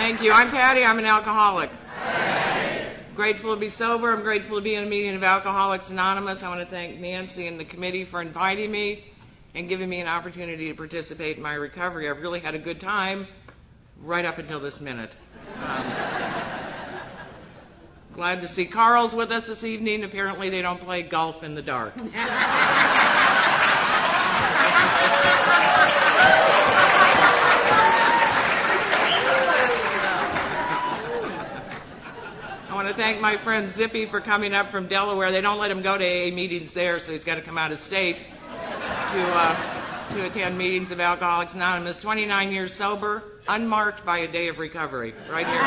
Thank you. I'm Patty. I'm an alcoholic. Grateful to be sober. I'm grateful to be in a meeting of Alcoholics Anonymous. I want to thank Nancy and the committee for inviting me and giving me an opportunity to participate in my recovery. I've really had a good time right up until this minute. Glad to see Carl's with us this evening. Apparently they don't play golf in the dark. I want to thank my friend Zippy for coming up from Delaware. They don't let him go to AA meetings there, so he's got to come out of state to attend meetings of Alcoholics Anonymous. 29 years sober, unmarked by a day of recovery, right here.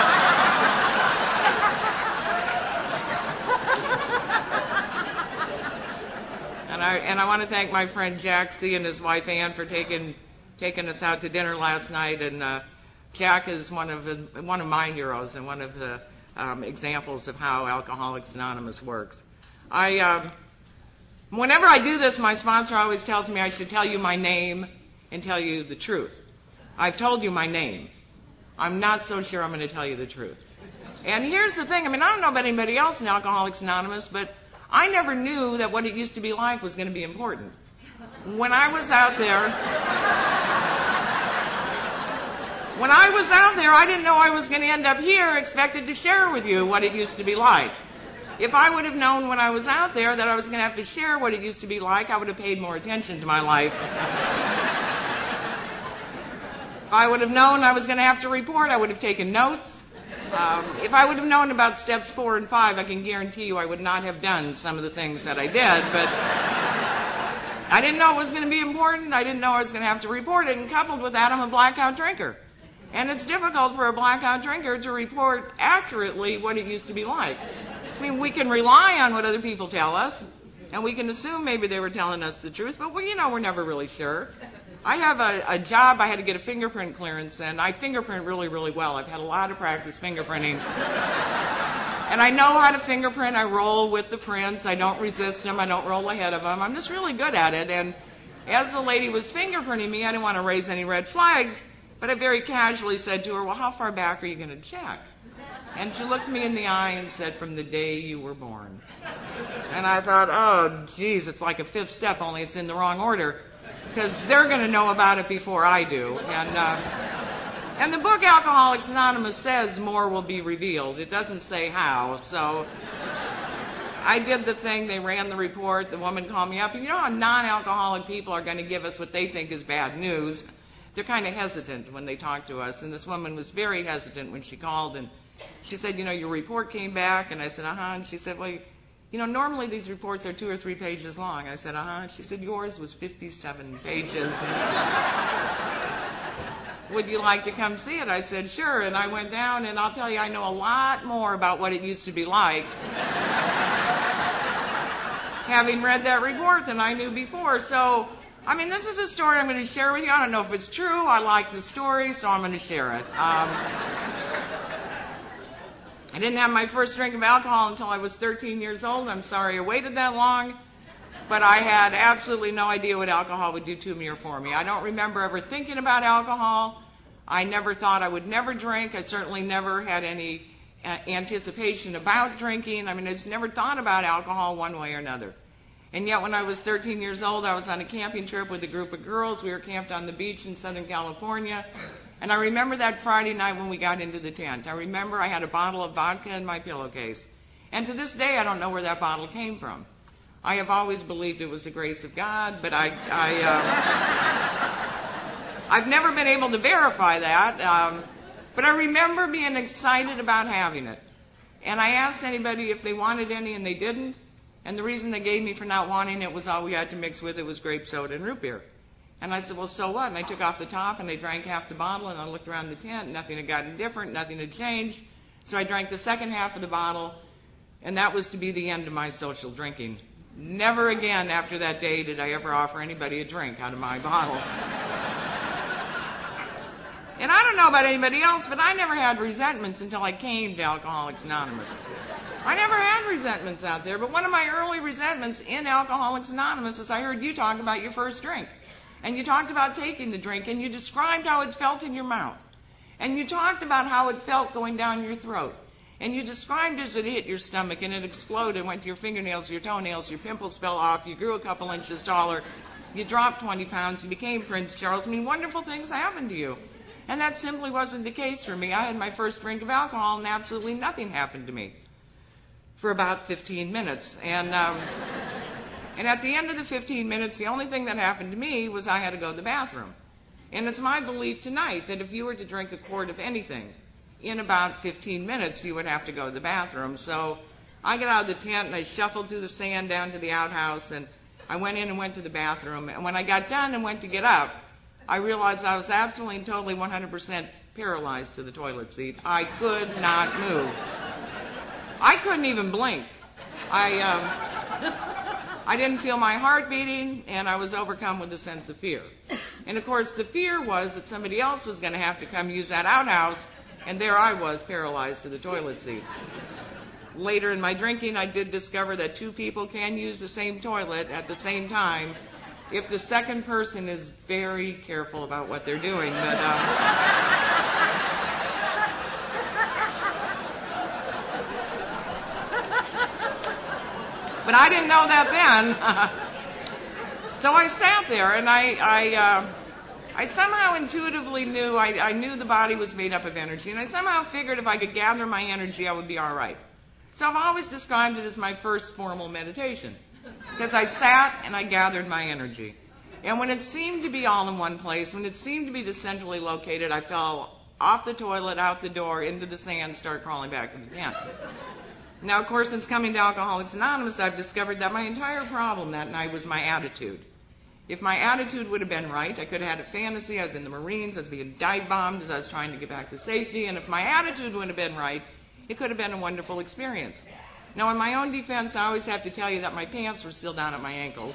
And I want to thank my friend Jack C. and his wife Ann for taking us out to dinner last night. And Jack is one of my heroes and one of the examples of how Alcoholics Anonymous works. Whenever I do this, my sponsor always tells me I should tell you my name and tell you the truth. I've told you my name. I'm not so sure I'm going to tell you the truth. And here's the thing. I don't know about anybody else in Alcoholics Anonymous, but I never knew that what it used to be like was going to be important. When I was out there, I didn't know I was going to end up here expected to share with you what it used to be like. If I would have known when I was out there that I was going to have to share what it used to be like, I would have paid more attention to my life. If I would have known I was going to have to report, I would have taken notes. If I would have known about steps 4 and 5, I can guarantee you I would not have done some of the things that I did. But I didn't know it was going to be important. I didn't know I was going to have to report it. And coupled with that, I'm a blackout drinker. And it's difficult for a blackout drinker to report accurately what it used to be like. We can rely on what other people tell us, and we can assume maybe they were telling us the truth, but we're never really sure. I have a job. I had to get a fingerprint clearance, and I fingerprint really, really well. I've had a lot of practice fingerprinting. And I know how to fingerprint. I roll with the prints. I don't resist them. I don't roll ahead of them. I'm just really good at it. And as the lady was fingerprinting me, I didn't want to raise any red flags, but I very casually said to her, well, how far back are you going to check? And she looked me in the eye and said, from the day you were born. And I thought, oh, geez, it's like a fifth step, only it's in the wrong order, because they're going to know about it before I do. And the book Alcoholics Anonymous says more will be revealed. It doesn't say how. So I did the thing. They ran the report. The woman called me up. And you know how non-alcoholic people are going to give us what they think is bad news? They're kind of hesitant when they talk to us. And this woman was very hesitant when she called, and she said, your report came back. And I said, uh-huh. And she said, well, normally these reports are 2 or 3 pages long. I said, uh-huh. She said, yours was 57 pages. Would you like to come see it? I said, sure. And I went down, and I'll tell you, I know a lot more about what it used to be like, having read that report, than I knew before. So, this is a story I'm going to share with you. I don't know if it's true. I like the story, so I'm going to share it. I didn't have my first drink of alcohol until I was 13 years old. I'm sorry I waited that long, but I had absolutely no idea what alcohol would do to me or for me. I don't remember ever thinking about alcohol. I never thought I would never drink. I certainly never had any anticipation about drinking. I just never thought about alcohol one way or another. And yet when I was 13 years old, I was on a camping trip with a group of girls. We were camped on the beach in Southern California. And I remember that Friday night when we got into the tent. I remember I had a bottle of vodka in my pillowcase. And to this day, I don't know where that bottle came from. I have always believed it was the grace of God, but I've never been able to verify that. But I remember being excited about having it. And I asked anybody if they wanted any, and they didn't. And the reason they gave me for not wanting it was all we had to mix with it was grape soda and root beer. And I said, well, so what? And I took off the top, and I drank half the bottle, and I looked around the tent. Nothing had gotten different. Nothing had changed. So I drank the second half of the bottle, and that was to be the end of my social drinking. Never again after that day did I ever offer anybody a drink out of my bottle. And I don't know about anybody else, but I never had resentments until I came to Alcoholics Anonymous. I never had resentments out there, but one of my early resentments in Alcoholics Anonymous is I heard you talk about your first drink. And you talked about taking the drink, and you described how it felt in your mouth. And you talked about how it felt going down your throat. And you described as it hit your stomach and it exploded, went to your fingernails, your toenails, your pimples fell off, you grew a couple inches taller, you dropped 20 pounds, you became Prince Charles. I mean, wonderful things happened to you. And that simply wasn't the case for me. I had my first drink of alcohol and absolutely nothing happened to me for about 15 minutes. And at the end of the 15 minutes, the only thing that happened to me was I had to go to the bathroom. And it's my belief tonight that if you were to drink a quart of anything, in about 15 minutes, you would have to go to the bathroom. So I got out of the tent and I shuffled through the sand down to the outhouse and I went in and went to the bathroom. And when I got done and went to get up, I realized I was absolutely and totally 100% paralyzed to the toilet seat. I could not move. I couldn't even blink. I didn't feel my heart beating, and I was overcome with a sense of fear. And of course, the fear was that somebody else was going to have to come use that outhouse, and there I was, paralyzed to the toilet seat. Later in my drinking, I did discover that two people can use the same toilet at the same time if the second person is very careful about what they're doing. But I didn't know that then. So I sat there, and I somehow intuitively knew, I knew the body was made up of energy, and I somehow figured if I could gather my energy, I would be all right. So I've always described it as my first formal meditation, because I sat and I gathered my energy. And when it seemed to be all in one place, when it seemed to be centrally located, I fell off the toilet, out the door, into the sand, started crawling back to the tent. Now, of course, since coming to Alcoholics Anonymous, I've discovered that my entire problem that night was my attitude. If my attitude would have been right, I could have had a fantasy. I was in the Marines. I was being dive bombed as I was trying to get back to safety. And if my attitude would have been right, it could have been a wonderful experience. Now, in my own defense, I always have to tell you that my pants were still down at my ankles.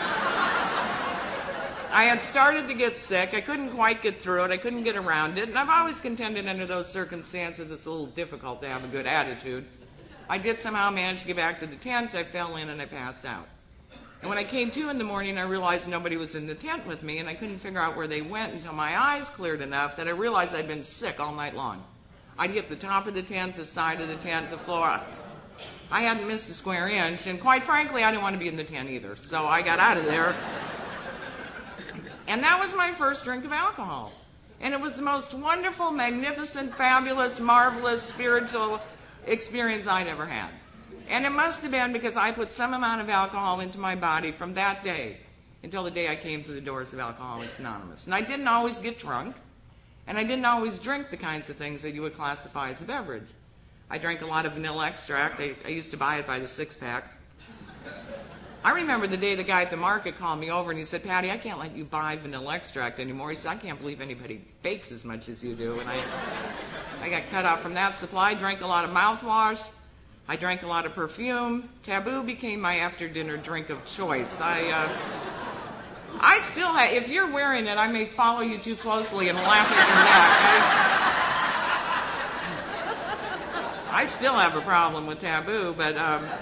I had started to get sick. I couldn't quite get through it. I couldn't get around it. And I've always contended under those circumstances it's a little difficult to have a good attitude. I did somehow manage to get back to the tent. I fell in and I passed out. And when I came to in the morning, I realized nobody was in the tent with me, and I couldn't figure out where they went until my eyes cleared enough that I realized I'd been sick all night long. I'd hit the top of the tent, the side of the tent, the floor. I hadn't missed a square inch, and quite frankly, I didn't want to be in the tent either. So I got out of there. And that was my first drink of alcohol. And it was the most wonderful, magnificent, fabulous, marvelous, spiritual experience I'd ever had. And it must have been because I put some amount of alcohol into my body from that day until the day I came through the doors of Alcoholics Anonymous. And I didn't always get drunk, and I didn't always drink the kinds of things that you would classify as a beverage. I drank a lot of vanilla extract. I used to buy it by the six-pack. I remember the day the guy at the market called me over and he said, "Patty, I can't let you buy vanilla extract anymore." He said, "I can't believe anybody bakes as much as you do." And I got cut off from that supply. I drank a lot of mouthwash. I drank a lot of perfume. Taboo became my after-dinner drink of choice. I still have, if you're wearing it, I may follow you too closely and laugh at your neck. I still have a problem with Taboo, but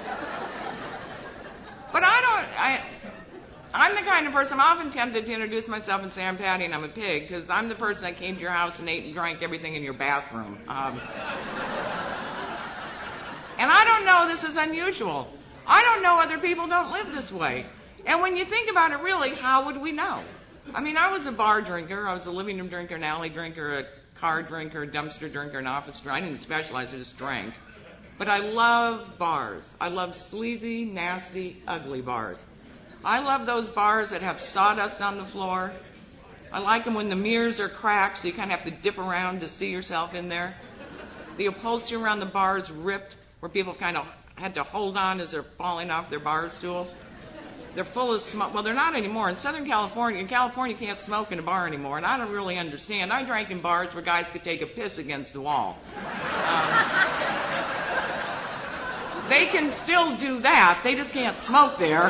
I'm the kind of person, I'm often tempted to introduce myself and say I'm Patty and I'm a pig, because I'm the person that came to your house and ate and drank everything in your bathroom. And I don't know this is unusual. I don't know other people don't live this way. And when you think about it, really, how would we know? I mean, I was a bar drinker. I was a living room drinker, an alley drinker, a car drinker, a dumpster drinker, an office drinker. I didn't specialize, I just drank. But I love bars. I love sleazy, nasty, ugly bars. I love those bars that have sawdust on the floor. I like them when the mirrors are cracked, so you kind of have to dip around to see yourself in there. The upholstery around the bar is ripped, where people kind of had to hold on as they're falling off their bar stool. They're full of smoke. Well, they're not anymore. In Southern California, you can't smoke in a bar anymore, and I don't really understand. I drank in bars where guys could take a piss against the wall. They can still do that. They just can't smoke there.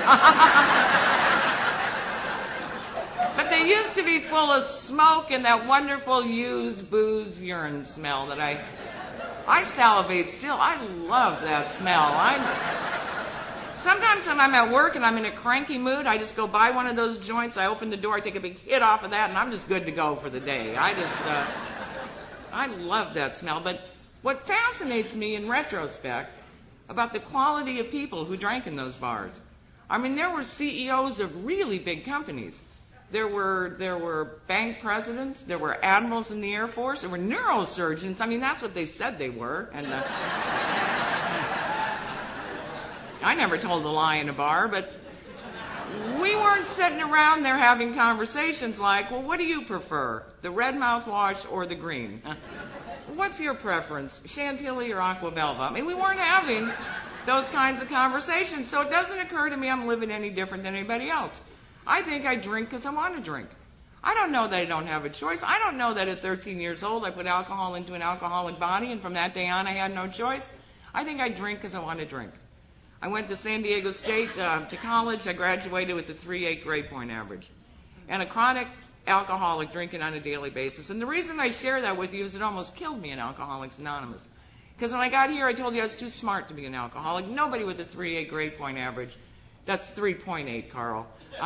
But they used to be full of smoke and that wonderful used booze urine smell that I salivate still. I love that smell. Sometimes when I'm at work and I'm in a cranky mood, I just go buy one of those joints. I open the door, I take a big hit off of that, and I'm just good to go for the day. I love that smell. But what fascinates me in retrospect about the quality of people who drank in those bars, I mean, there were CEOs of really big companies. There were bank presidents. There were admirals in the Air Force. There were neurosurgeons. I mean, that's what they said they were. And I never told a lie in a bar, but we weren't sitting around there having conversations like, well, what do you prefer, the red mouthwash or the green? What's your preference, Chantilly or Aquavelva? I mean, we weren't having those kinds of conversations, so it doesn't occur to me I'm living any different than anybody else. I think I drink because I want to drink. I don't know that I don't have a choice. I don't know that at 13 years old I put alcohol into an alcoholic body and from that day on I had no choice. I think I drink because I want to drink. I went to San Diego State to college. I graduated with a 3.8 grade point average. And a chronic alcoholic drinking on a daily basis. And the reason I share that with you is it almost killed me in Alcoholics Anonymous. Because when I got here I told you I was too smart to be an alcoholic. Nobody with a 3.8 grade point average, that's 3.8, Carl,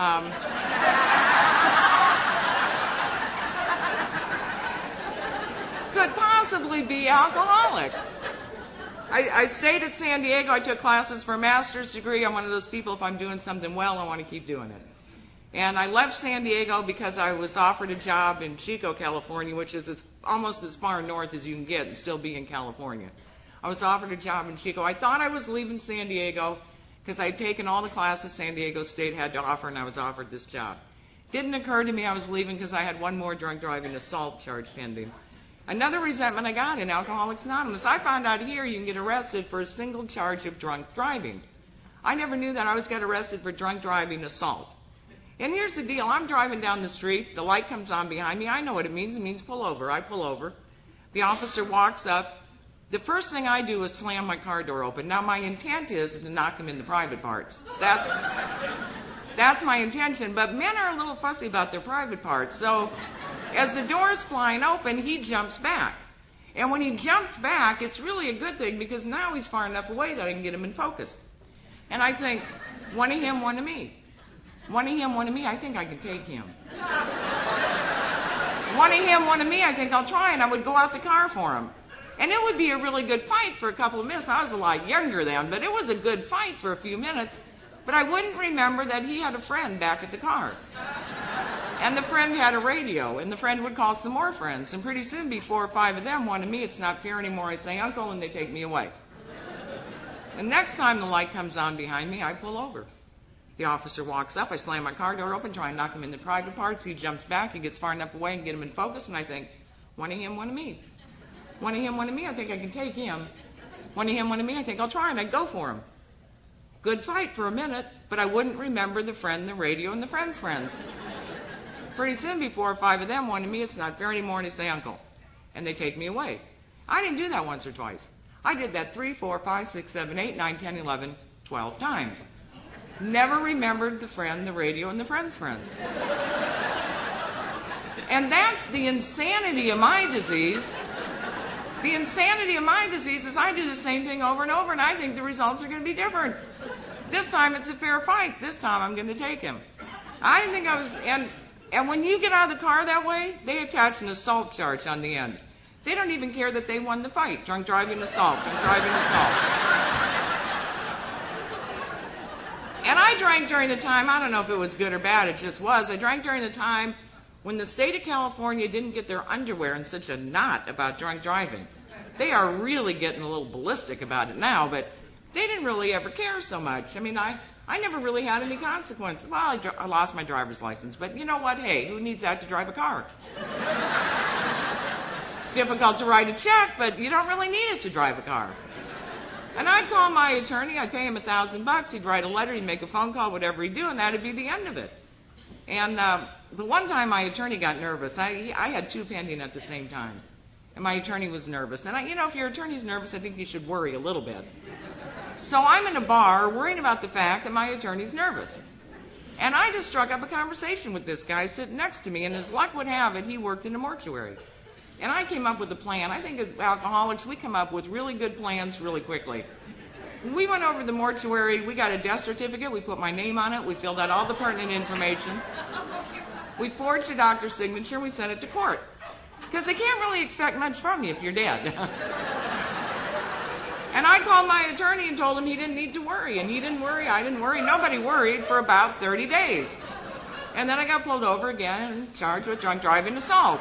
could possibly be alcoholic. I stayed at San Diego. I took classes for a master's degree. I'm one of those people, if I'm doing something well, I want to keep doing it. And I left San Diego because I was offered a job in Chico, California, which is almost as far north as you can get and still be in California. I was offered a job in Chico. I thought I was leaving San Diego because I had taken all the classes San Diego State had to offer, and I was offered this job. Didn't occur to me I was leaving because I had one more drunk driving assault charge pending. Another resentment I got in Alcoholics Anonymous, I found out here you can get arrested for a single charge of drunk driving. I never knew that. I always got arrested for drunk driving assault. And here's the deal. I'm driving down the street. The light comes on behind me. I know what it means. It means pull over. I pull over. The officer walks up. The first thing I do is slam my car door open. Now, my intent is to knock him in the private parts. That's my intention. But men are a little fussy about their private parts. So as the door's flying open, he jumps back. And when he jumps back, it's really a good thing because now he's far enough away that I can get him in focus. And I think, one of him, one of me. One of him, one of me, I think I can take him. One of him, one of me, I think I'll try, and I would go out the car for him. And it would be a really good fight for a couple of minutes. I was a lot younger then, but it was a good fight for a few minutes. But I wouldn't remember that he had a friend back at the car. And the friend had a radio, and the friend would call some more friends. And pretty soon, be 4 or 5 of them wanted me. It's not fair anymore. I say, Uncle, and they take me away. The next time the light comes on behind me, I pull over. The officer walks up. I slam my car door open, try and knock him in the private parts. He jumps back. He gets far enough away and get him in focus. And I think, one of him, one of me. One of him, one of me, I think I can take him. One of him, one of me, I think I'll try, and I'd go for him. Good fight for a minute, but I wouldn't remember the friend, the radio, and the friend's friends. Pretty soon, be 4 or 5 of them wanted me. It's not fair anymore, and they say, Uncle. And they take me away. I didn't do that once or twice. I did that 3, 4, 5, 6, 7, 8, 9, 10, 11, 12 times. Never remembered the friend, the radio, and the friend's friends. And that's the insanity of my disease. The insanity of my disease is I do the same thing over and over, and I think the results are going to be different. This time it's a fair fight. This time I'm going to take him. I didn't think I was... And when you get out of the car that way, they attach an assault charge on the end. They don't even care that they won the fight. Drunk driving assault. Drunk driving assault. And I drank during the time, I don't know if it was good or bad, it just was. I drank during the time when the state of California didn't get their underwear in such a knot about drunk driving. They are really getting a little ballistic about it now, but they didn't really ever care so much. I mean, I never really had any consequences. Well, I lost my driver's license, but you know what? Hey, who needs that to drive a car? It's difficult to write a check, but you don't really need it to drive a car. And I'd call my attorney, I'd pay him $1,000, he'd write a letter, he'd make a phone call, whatever he'd do, and that'd be the end of it. And the one time my attorney got nervous, I had 2 pending at the same time. And my attorney was nervous. And if your attorney's nervous, I think you should worry a little bit. So I'm in a bar worrying about the fact that my attorney's nervous. And I just struck up a conversation with this guy sitting next to me, and as luck would have it, he worked in a mortuary. And I came up with a plan. I think as alcoholics, we come up with really good plans really quickly. We went over to the mortuary. We got a death certificate. We put my name on it. We filled out all the pertinent information. We forged a doctor's signature, and we sent it to court. Because they can't really expect much from you if you're dead. And I called my attorney and told him he didn't need to worry. And he didn't worry, I didn't worry. Nobody worried for about 30 days. And then I got pulled over again and charged with drunk driving assault.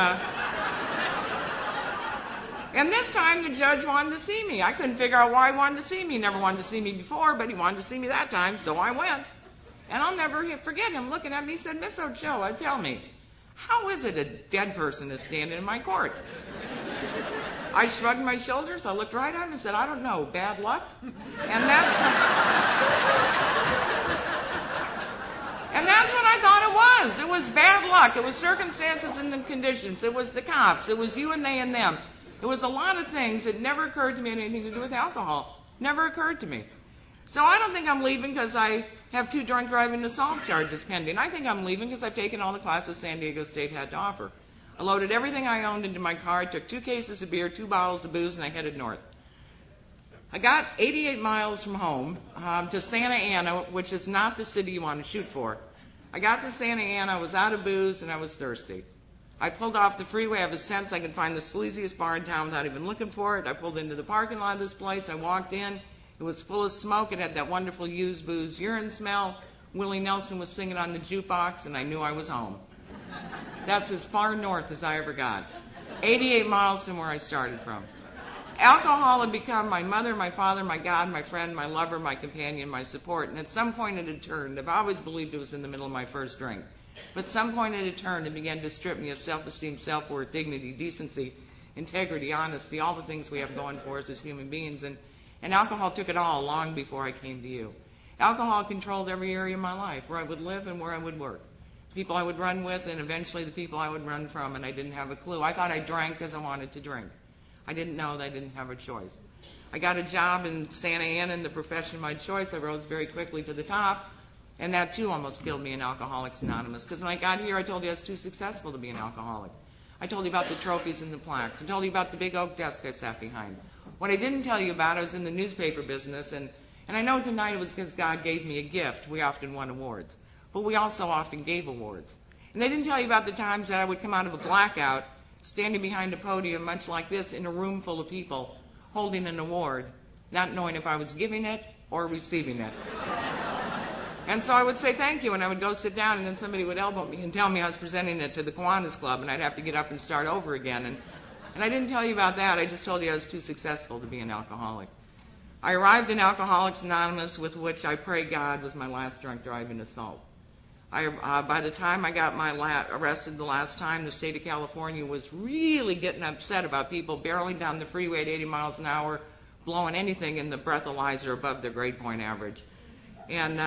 And this time the judge wanted to see me. I couldn't figure out why he wanted to see me. He never wanted to see me before, but he wanted to see me that time, so I went. And I'll never forget him looking at me. He said, "Miss Ochoa, tell me, how is it a dead person is standing in my court?" I shrugged my shoulders. I looked right at him and said, "I don't know, bad luck." And that's what I thought it was. It was bad luck. It was circumstances and the conditions. It was the cops. It was you and they and them. It was a lot of things that never occurred to me had anything to do with alcohol. Never occurred to me. So I don't think I'm leaving because I have 2 drunk driving assault charges pending. I think I'm leaving because I've taken all the classes San Diego State had to offer. I loaded everything I owned into my car, took 2 cases of beer, 2 bottles of booze, and I headed north. I got 88 miles from home to Santa Ana, which is not the city you want to shoot for. I got to Santa Ana, I was out of booze, and I was thirsty. I pulled off the freeway. I have a sense I could find the sleaziest bar in town without even looking for it. I pulled into the parking lot of this place. I walked in. It was full of smoke. It had that wonderful used booze urine smell. Willie Nelson was singing on the jukebox, and I knew I was home. That's as far north as I ever got. 88 miles from where I started from. Alcohol had become my mother, my father, my God, my friend, my lover, my companion, my support. And at some point it had turned. I've always believed it was in the middle of my first drink. But at some point it had turned and began to strip me of self-esteem, self-worth, dignity, decency, integrity, honesty, all the things we have going for us as human beings. And alcohol took it all long before I came to you. Alcohol controlled every area of my life, where I would live and where I would work. People I would run with and eventually the people I would run from, and I didn't have a clue. I thought I drank because I wanted to drink. I didn't know that I didn't have a choice. I got a job in Santa Ana in the profession of my choice. I rose very quickly to the top. And that, too, almost killed me in Alcoholics Anonymous. Because when I got here, I told you I was too successful to be an alcoholic. I told you about the trophies and the plaques. I told you about the big oak desk I sat behind. What I didn't tell you about, I was in the newspaper business. And I know tonight it was because God gave me a gift. We often won awards. But we also often gave awards. And I didn't tell you about the times that I would come out of a blackout, standing behind a podium much like this, in a room full of people, holding an award, not knowing if I was giving it or receiving it. And so I would say thank you, and I would go sit down, and then somebody would elbow me and tell me I was presenting it to the Kiwanis Club, and I'd have to get up and start over again. And I didn't tell you about that. I just told you I was too successful to be an alcoholic. I arrived in Alcoholics Anonymous, with which I pray God was my last drunk driving assault. By the time I got arrested the last time, the state of California was really getting upset about people barreling down the freeway at 80 miles an hour, blowing anything in the breathalyzer above their grade point average. And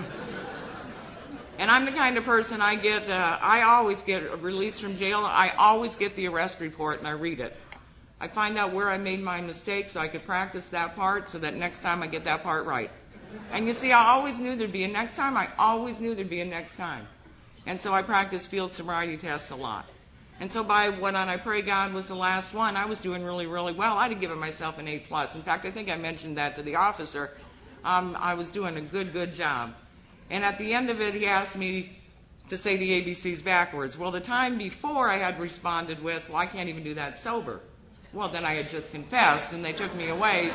I'm the kind of person I always get released from jail. I always get the arrest report and I read it. I find out where I made my mistake so I could practice that part so that next time I get that part right. And you see, I always knew there'd be a next time. I always knew there'd be a next time. And so I practiced field sobriety tests a lot. And so by when I pray God was the last one, I was doing really, really well. I'd have given myself an A+. In fact, I think I mentioned that to the officer. I was doing a good job. And at the end of it, he asked me to say the ABCs backwards. Well, the time before I had responded with, well, I can't even do that sober. Well, then I had just confessed, and they took me away.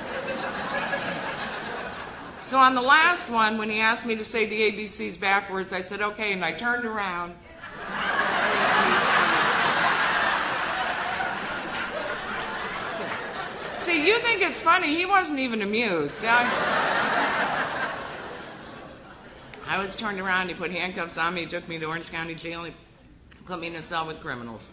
So on the last one, when he asked me to say the ABCs backwards, I said, okay, and I turned around. See, you think it's funny. He wasn't even amused. I was turned around. He put handcuffs on me. He took me to Orange County Jail. He put me in a cell with criminals.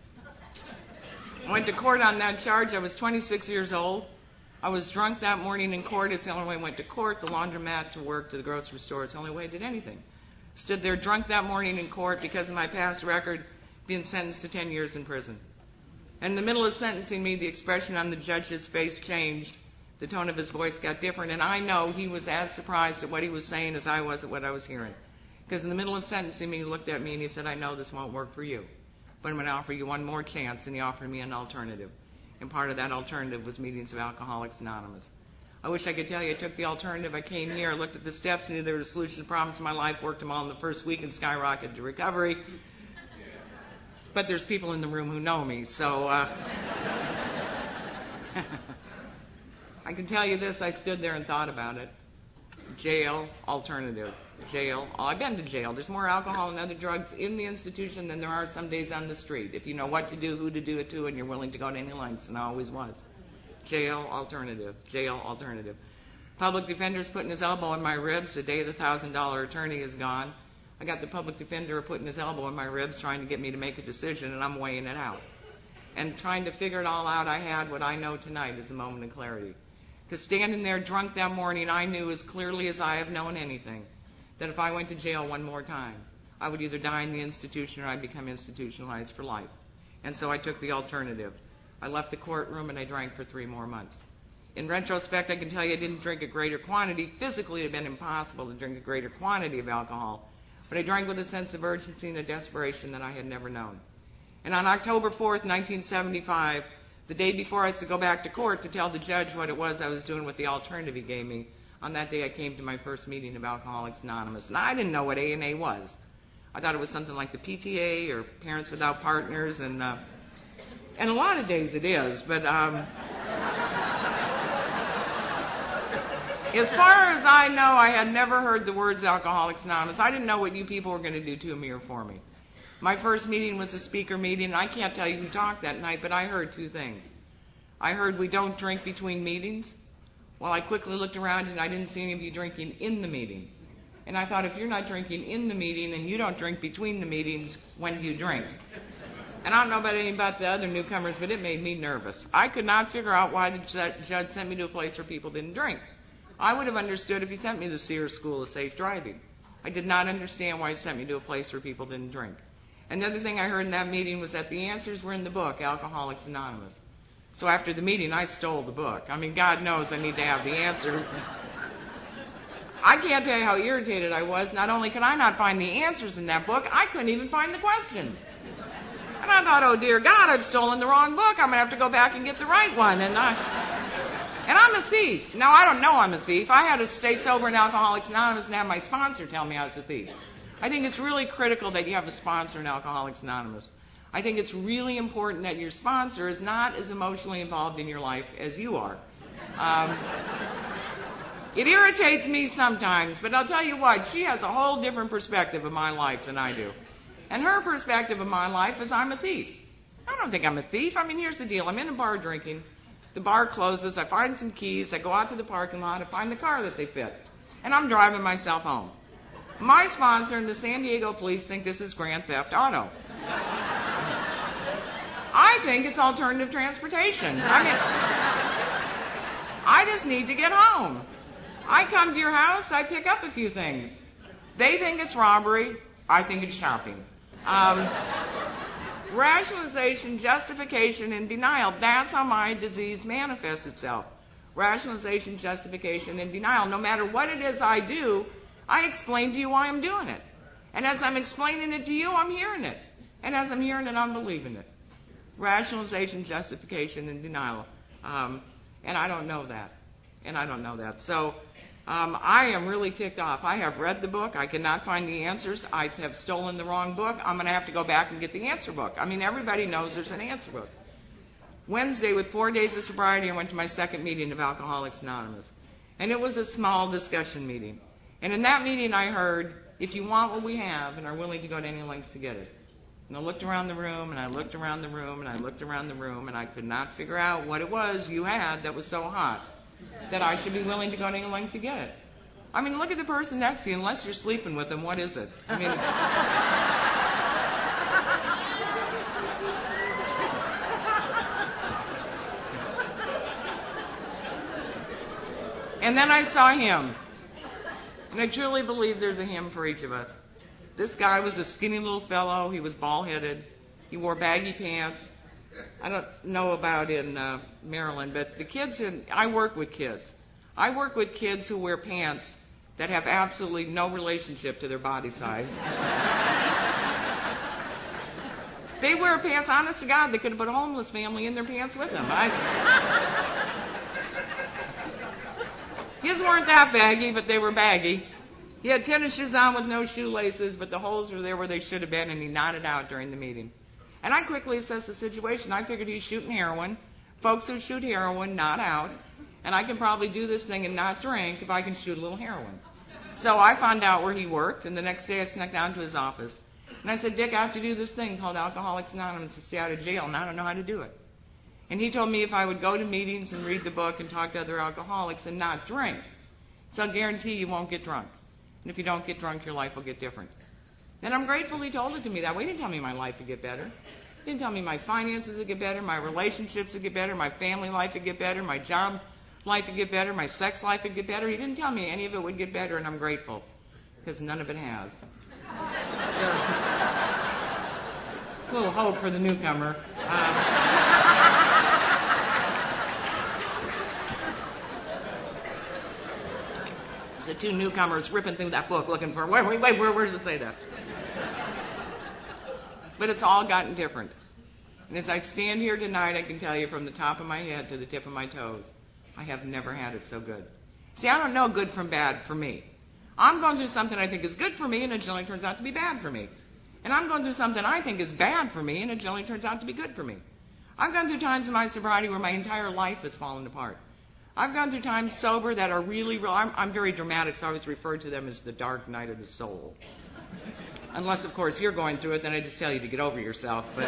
I went to court on that charge. I was 26 years old. I was drunk that morning in court. It's the only way I went to court, the laundromat, to work, to the grocery store. It's the only way I did anything. Stood there drunk that morning in court because of my past record, being sentenced to 10 years in prison. And in the middle of sentencing me, the expression on the judge's face changed. The tone of his voice got different. And I know he was as surprised at what he was saying as I was at what I was hearing. Because in the middle of sentencing me, he looked at me and he said, I know this won't work for you, but I'm going to offer you one more chance. And he offered me an alternative. And part of that alternative was meetings of Alcoholics Anonymous. I wish I could tell you I took the alternative. I came here, looked at the steps, knew there was a solution to problems in my life, worked them all in the first week and skyrocketed to recovery. But there's people in the room who know me, so I can tell you this, I stood there and thought about it. Jail, alternative. Jail. Oh, I've been to jail. There's more alcohol and other drugs in the institution than there are some days on the street. If you know what to do, who to do it to, and you're willing to go to any lengths, and I always was. Jail, alternative. Jail, alternative. Public defender's putting his elbow in my ribs. The day of the $1,000 attorney is gone. I got the public defender putting his elbow in my ribs trying to get me to make a decision, and I'm weighing it out. And trying to figure it all out, I had what I know tonight is a moment of clarity. Because standing there drunk that morning, I knew as clearly as I have known anything that if I went to jail one more time, I would either die in the institution or I'd become institutionalized for life. And so I took the alternative. I left the courtroom and I drank for 3 more months. In retrospect, I can tell you I didn't drink a greater quantity. Physically, it had been impossible to drink a greater quantity of alcohol. But I drank with a sense of urgency and a desperation that I had never known. And on October 4th, 1975, the day before I was to go back to court to tell the judge what it was I was doing with the alternative he gave me, on that day I came to my first meeting of Alcoholics Anonymous. And I didn't know what A&A was. I thought it was something like the PTA or Parents Without Partners, and a lot of days it is, but as far as I know, I had never heard the words Alcoholics Anonymous. I didn't know what you people were going to do to me or for me. My first meeting was a speaker meeting, and I can't tell you who talked that night, but I heard 2 things. I heard we don't drink between meetings. Well, I quickly looked around, and I didn't see any of you drinking in the meeting. And I thought, if you're not drinking in the meeting and you don't drink between the meetings, when do you drink? And I don't know about the other newcomers, but it made me nervous. I could not figure out why the judge sent me to a place where people didn't drink. I would have understood if he sent me to the Sears School of Safe Driving. I did not understand why he sent me to a place where people didn't drink. Another thing I heard in that meeting was that the answers were in the book, Alcoholics Anonymous. So after the meeting, I stole the book. I mean, God knows I need to have the answers. I can't tell you how irritated I was. Not only could I not find the answers in that book, I couldn't even find the questions. And I thought, oh, dear God, I've stolen the wrong book. I'm going to have to go back and get the right one. And I'm a thief. Now, I don't know I'm a thief. I had to stay sober in Alcoholics Anonymous and have my sponsor tell me I was a thief. I think it's really critical that you have a sponsor in Alcoholics Anonymous. I think it's really important that your sponsor is not as emotionally involved in your life as you are. It irritates me sometimes, but I'll tell you what, she has a whole different perspective of my life than I do. And her perspective of my life is I'm a thief. I don't think I'm a thief. I mean, here's the deal. I'm in a bar drinking. The bar closes. I find some keys. I go out to the parking lot. I find the car that they fit. And I'm driving myself home. My sponsor and the San Diego police think this is grand theft auto. I think it's alternative transportation. I mean, I just need to get home. I come to your house, I pick up a few things. They think it's robbery. I think it's shopping. Rationalization, justification, and denial. That's how my disease manifests itself. Rationalization, justification, and denial. No matter what it is I do, I explain to you why I'm doing it. And as I'm explaining it to you, I'm hearing it. And as I'm hearing it, I'm believing it. Rationalization, justification, and denial. And I don't know that. So I am really ticked off. I have read the book. I cannot find the answers. I have stolen the wrong book. I'm going to have to go back and get the answer book. I mean, everybody knows there's an answer book. Wednesday, with 4 days of sobriety, I went to my second meeting of Alcoholics Anonymous. And it was a small discussion meeting. And in that meeting, I heard, if you want what we have and are willing to go to any lengths to get it. And I looked around the room, and I looked around the room, and I looked around the room, and I could not figure out what it was you had that was so hot that I should be willing to go to any length to get it. I mean, look at the person next to you. Unless you're sleeping with them, what is it? I mean, and then I saw him. And I truly believe there's a him for each of us. This guy was a skinny little fellow. He was bald-headed. He wore baggy pants. I don't know about in Maryland, but the kids I work with kids. I work with kids who wear pants that have absolutely no relationship to their body size. They wear pants, honest to God, they could have put a homeless family in their pants with them. His weren't that baggy, but they were baggy. He had tennis shoes on with no shoelaces, but the holes were there where they should have been, and he nodded out during the meeting. And I quickly assessed the situation. I figured he's shooting heroin. Folks who shoot heroin, not out. And I can probably do this thing and not drink if I can shoot a little heroin. So I found out where he worked, and the next day I snuck down to his office. And I said, Dick, I have to do this thing called Alcoholics Anonymous to stay out of jail, and I don't know how to do it. And he told me if I would go to meetings and read the book and talk to other alcoholics and not drink, so I'll guarantee you won't get drunk. And if you don't get drunk, your life will get different. And I'm grateful he told it to me that way. He didn't tell me my life would get better. He didn't tell me my finances would get better, my relationships would get better, my family life would get better, my job life would get better, my sex life would get better. He didn't tell me any of it would get better, and I'm grateful, because none of it has. So, it's a little hope for the newcomer. The two newcomers ripping through that book looking for, where does it say that? But it's all gotten different. And as I stand here tonight, I can tell you from the top of my head to the tip of my toes, I have never had it so good. See, I don't know good from bad for me. I'm going through something I think is good for me, and it generally turns out to be bad for me. And I'm going through something I think is bad for me, and it generally turns out to be good for me. I've gone through times in my sobriety where my entire life has fallen apart. I've gone through times sober that are really real. I'm very dramatic, so I always refer to them as the dark night of the soul. Unless, of course, you're going through it, then I just tell you to get over yourself. But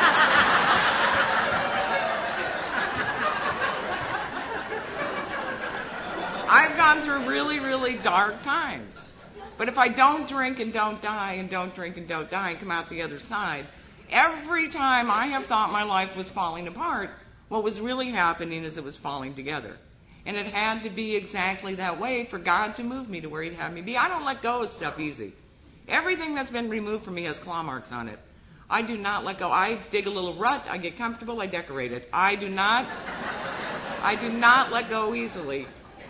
I've gone through really, really dark times. But if I don't drink and don't die, and don't drink and don't die, and come out the other side, every time I have thought my life was falling apart, what was really happening is it was falling together. And it had to be exactly that way for God to move me to where He'd have me be. I don't let go of stuff easy. Everything that's been removed from me has claw marks on it. I do not let go. I dig a little rut, I get comfortable, I decorate it. I do not let go easily.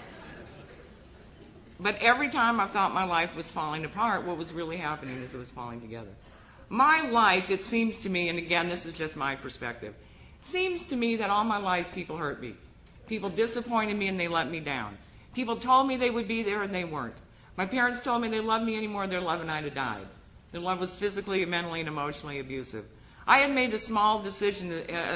But every time I thought my life was falling apart, what was really happening is it was falling together. My life, it seems to me, and again, this is just my perspective, it seems to me that all my life people hurt me. People disappointed me and they let me down. People told me they would be there and they weren't. My parents told me they loved me anymore, their love and I'd have died. Their love was physically, mentally, and emotionally abusive. I had made a small decision,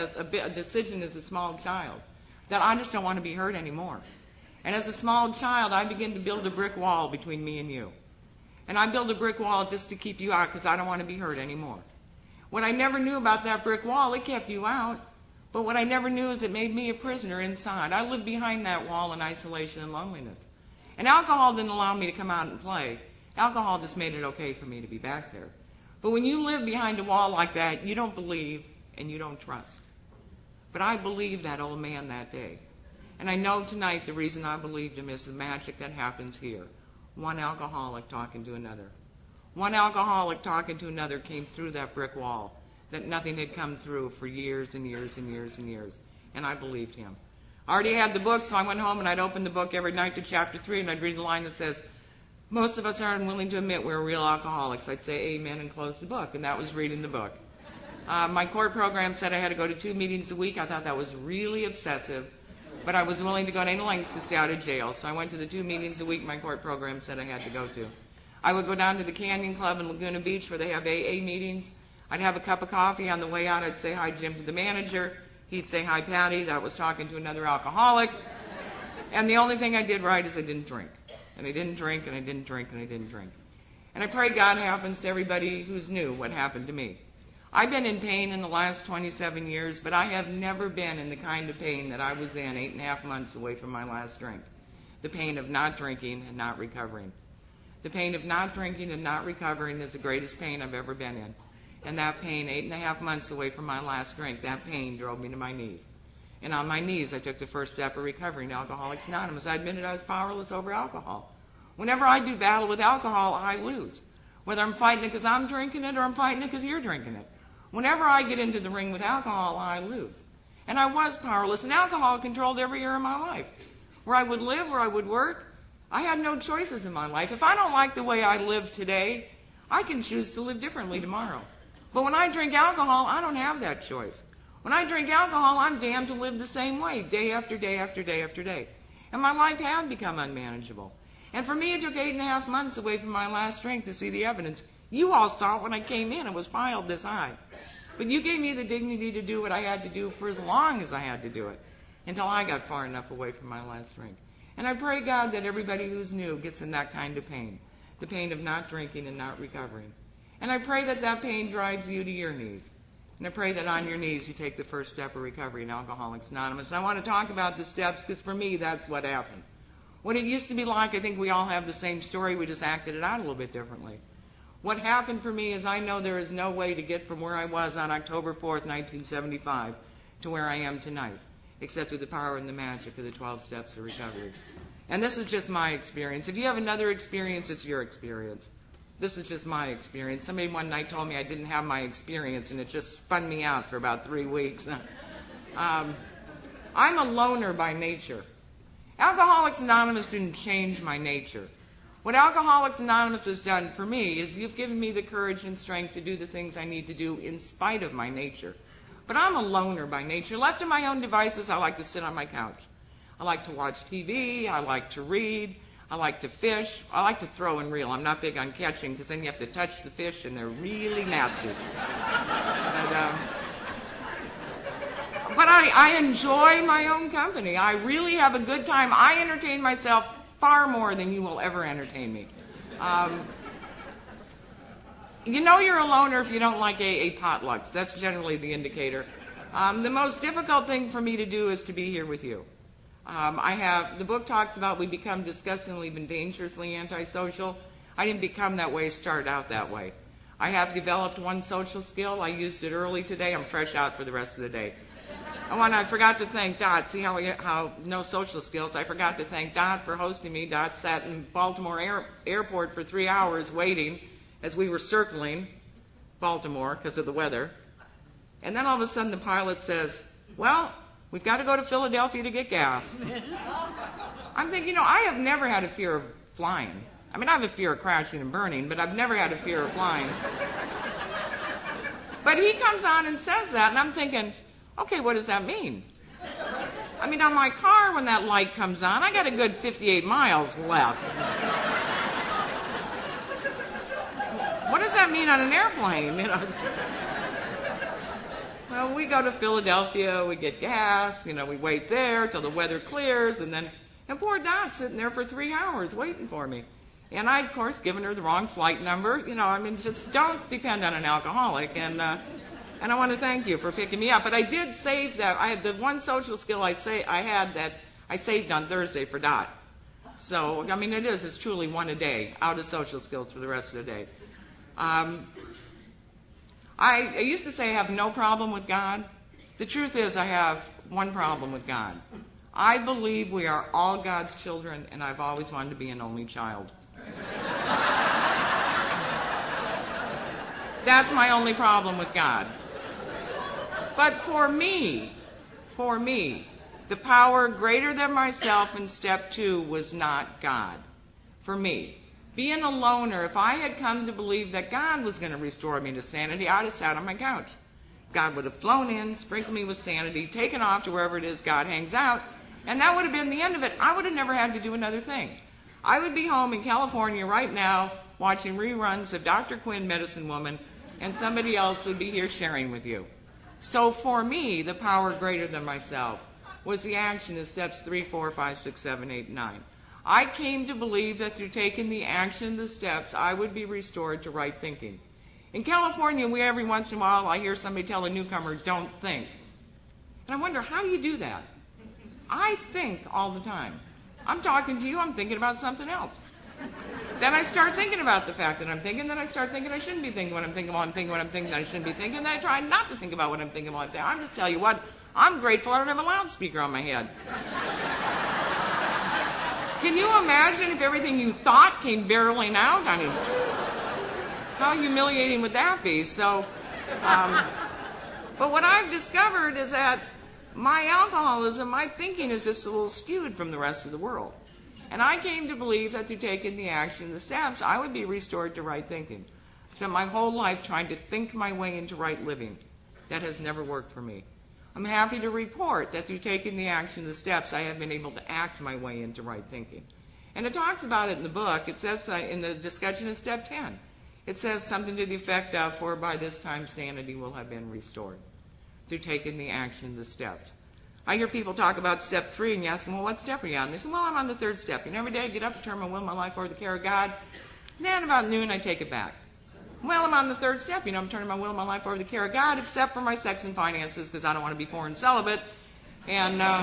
a decision as a small child, that I just don't want to be hurt anymore. And as a small child, I began to build a brick wall between me and you. And I built a brick wall just to keep you out because I don't want to be hurt anymore. What I never knew about that brick wall, it kept you out. But what I never knew is it made me a prisoner inside. I lived behind that wall in isolation and loneliness. And alcohol didn't allow me to come out and play. Alcohol just made it okay for me to be back there. But when you live behind a wall like that, you don't believe and you don't trust. But I believed that old man that day. And I know tonight the reason I believed him is the magic that happens here. One alcoholic talking to another. One alcoholic talking to another came through that brick wall that nothing had come through for years and years and years and years. And I believed him. I already had the book, so I went home and I'd open the book every night to chapter 3 and I'd read the line that says, most of us aren't willing to admit we're real alcoholics. I'd say amen and close the book. And that was reading the book. My court program said I had to go to 2 meetings a week. I thought that was really obsessive. But I was willing to go to any lengths to stay out of jail. So I went to the 2 meetings a week my court program said I had to go to. I would go down to the Canyon Club in Laguna Beach where they have AA meetings. I'd have a cup of coffee. On the way out, I'd say hi, Jim, to the manager. He'd say hi, Patty. That was talking to another alcoholic. And the only thing I did right is I didn't drink. And I didn't drink, and I didn't drink, and I didn't drink. And I pray God happens to everybody who's new what happened to me. I've been in pain in the last 27 years, but I have never been in the kind of pain that I was in 8.5 months away from my last drink. The pain of not drinking and not recovering. The pain of not drinking and not recovering is the greatest pain I've ever been in. And that pain, 8.5 months away from my last drink, that pain drove me to my knees. And on my knees, I took the first step of recovering to Alcoholics Anonymous. I admitted I was powerless over alcohol. Whenever I do battle with alcohol, I lose. Whether I'm fighting it because I'm drinking it or I'm fighting it because you're drinking it. Whenever I get into the ring with alcohol, I lose. And I was powerless, and alcohol controlled every area of my life. Where I would live, where I would work, I had no choices in my life. If I don't like the way I live today, I can choose to live differently tomorrow. But when I drink alcohol, I don't have that choice. When I drink alcohol, I'm damned to live the same way, day after day after day after day. And my life had become unmanageable. And for me, it took 8.5 months away from my last drink to see the evidence. You all saw it when I came in. It was piled this high. But you gave me the dignity to do what I had to do for as long as I had to do it, until I got far enough away from my last drink. And I pray, God, that everybody who's new gets in that kind of pain, the pain of not drinking and not recovering. And I pray that that pain drives you to your knees. And I pray that on your knees you take the first step of recovery in Alcoholics Anonymous. And I want to talk about the steps because for me that's what happened. What it used to be like, I think we all have the same story, we just acted it out a little bit differently. What happened for me is I know there is no way to get from where I was on October 4th, 1975 to where I am tonight, except through the power and the magic of the 12 steps of recovery. And this is just my experience. If you have another experience, it's your experience. This is just my experience. Somebody one night told me I didn't have my experience, and it just spun me out for about 3 weeks. I'm a loner by nature. Alcoholics Anonymous didn't change my nature. What Alcoholics Anonymous has done for me is you've given me the courage and strength to do the things I need to do in spite of my nature. But I'm a loner by nature. Left to my own devices, I like to sit on my couch. I like to watch TV. I like to read. I like to fish. I like to throw and reel. I'm not big on catching because then you have to touch the fish and they're really nasty. But I enjoy my own company. I really have a good time. I entertain myself far more than you will ever entertain me. You know you're a loner if you don't like AA potlucks. That's generally the indicator. The most difficult thing for me to do is to be here with you. The book talks about we become disgustingly and dangerously antisocial. I didn't become that way, start out that way. I have developed one social skill. I used it early today. I'm fresh out for the rest of the day. I forgot to thank Dot. See how no social skills. I forgot to thank Dot for hosting me. Dot sat in Baltimore airport for 3 hours waiting as we were circling Baltimore because of the weather. And then all of a sudden the pilot says, well, we've got to go to Philadelphia to get gas. I'm thinking, I have never had a fear of flying. I mean, I have a fear of crashing and burning, but I've never had a fear of flying. But he comes on and says that, and I'm thinking, okay, what does that mean? I mean, on my car, when that light comes on, I got a good 58 miles left. What does that mean on an airplane? Well, we go to Philadelphia, we get gas, we wait there till the weather clears, and poor Dot's sitting there for 3 hours waiting for me. And I, of course, given her the wrong flight number. Just don't depend on an alcoholic. And I want to thank you for picking me up. But I did save that. I had the one social skill I had that I saved on Thursday for Dot. So, it's truly one a day, out of social skills for the rest of the day. I used to say I have no problem with God. The truth is I have one problem with God. I believe we are all God's children, and I've always wanted to be an only child. That's my only problem with God. But for me, the power greater than myself in step 2 was not God. For me. Being a loner, if I had come to believe that God was going to restore me to sanity, I'd have sat on my couch. God would have flown in, sprinkled me with sanity, taken off to wherever it is God hangs out, and that would have been the end of it. I would have never had to do another thing. I would be home in California right now watching reruns of Dr. Quinn, Medicine Woman, and somebody else would be here sharing with you. So for me, the power greater than myself was the action of steps 3, 4, 5, 6, 7, 8, 9. I came to believe that through taking the action of the steps, I would be restored to right thinking. In California, every once in a while, I hear somebody tell a newcomer, don't think. And I wonder, how do you do that? I think all the time. I'm talking to you, I'm thinking about something else. Then I start thinking about the fact that I'm thinking, then I start thinking I shouldn't be thinking what I'm thinking about, I'm thinking what I'm thinking that I shouldn't be thinking, then I try not to think about what I'm thinking about. I'm just telling you what, I'm grateful I don't have a loudspeaker on my head. Can you imagine if everything you thought came barreling out? I mean, how humiliating would that be? So, but what I've discovered is that my alcoholism, my thinking is just a little skewed from the rest of the world. And I came to believe that through taking the action, the steps, I would be restored to right thinking. I spent my whole life trying to think my way into right living. That has never worked for me. I'm happy to report that through taking the action, the steps, I have been able to act my way into right thinking. And it talks about it in the book. It says in the discussion of step 10. It says something to the effect of, for by this time sanity will have been restored through taking the action, the steps. I hear people talk about step 3, and you ask them, well, what step are you on? They say, well, I'm on the 3rd step. And every day I get up, turn my will, my life over to the care of God. And then about noon, I take it back. Well, I'm on the 3rd step. I'm turning my will, my life over to the care of God, except for my sex and finances, because I don't want to be poor and celibate. And I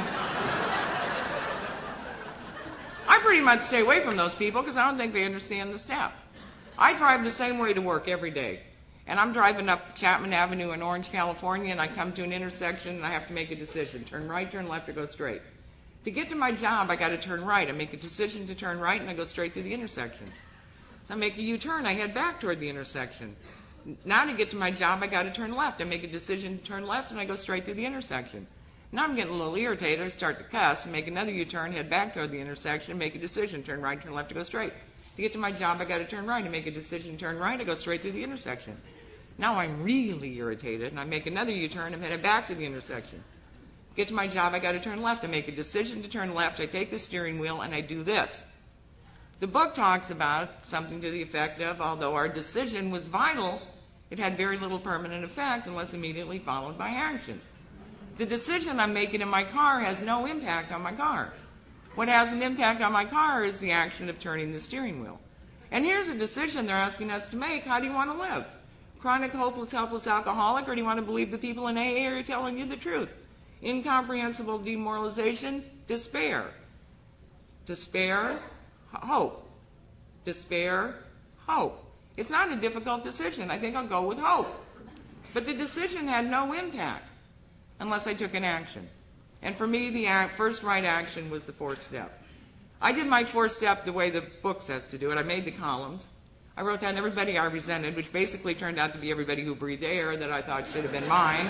pretty much stay away from those people because I don't think they understand the step. I drive the same way to work every day. And I'm driving up Chapman Avenue in Orange, California, and I come to an intersection, and I have to make a decision. Turn right, turn left, or go straight. To get to my job, I got to turn right. I make a decision to turn right, and I go straight through the intersection. So I make a U-turn. I head back toward the intersection. Now to get to my job, I got to turn left. I make a decision to turn left, and I go straight through the intersection. Now I'm getting a little irritated. I start to cuss and make another U-turn, head back toward the intersection, make a decision, turn right, turn left, to go straight. To get to my job, I got to turn right. I make a decision, turn right, I go straight through the intersection. Now I'm really irritated, and I make another U-turn and head back to the intersection. To get to my job, I got to turn left. I make a decision to turn left. I take the steering wheel, and I do this. The book talks about something to the effect of, although our decision was vital, it had very little permanent effect unless immediately followed by action. The decision I'm making in my car has no impact on my car. What has an impact on my car is the action of turning the steering wheel. And here's a decision they're asking us to make. How do you want to live? Chronic, hopeless, helpless alcoholic, or do you want to believe the people in AA are telling you the truth? Incomprehensible demoralization, despair. Despair, hope. Despair, hope. It's not a difficult decision. I think I'll go with hope. But the decision had no impact unless I took an action. And for me, the first right action was the 4th step. I did my 4th step the way the book says to do it. I made the columns. I wrote down everybody I resented, which basically turned out to be everybody who breathed air that I thought should have been mine.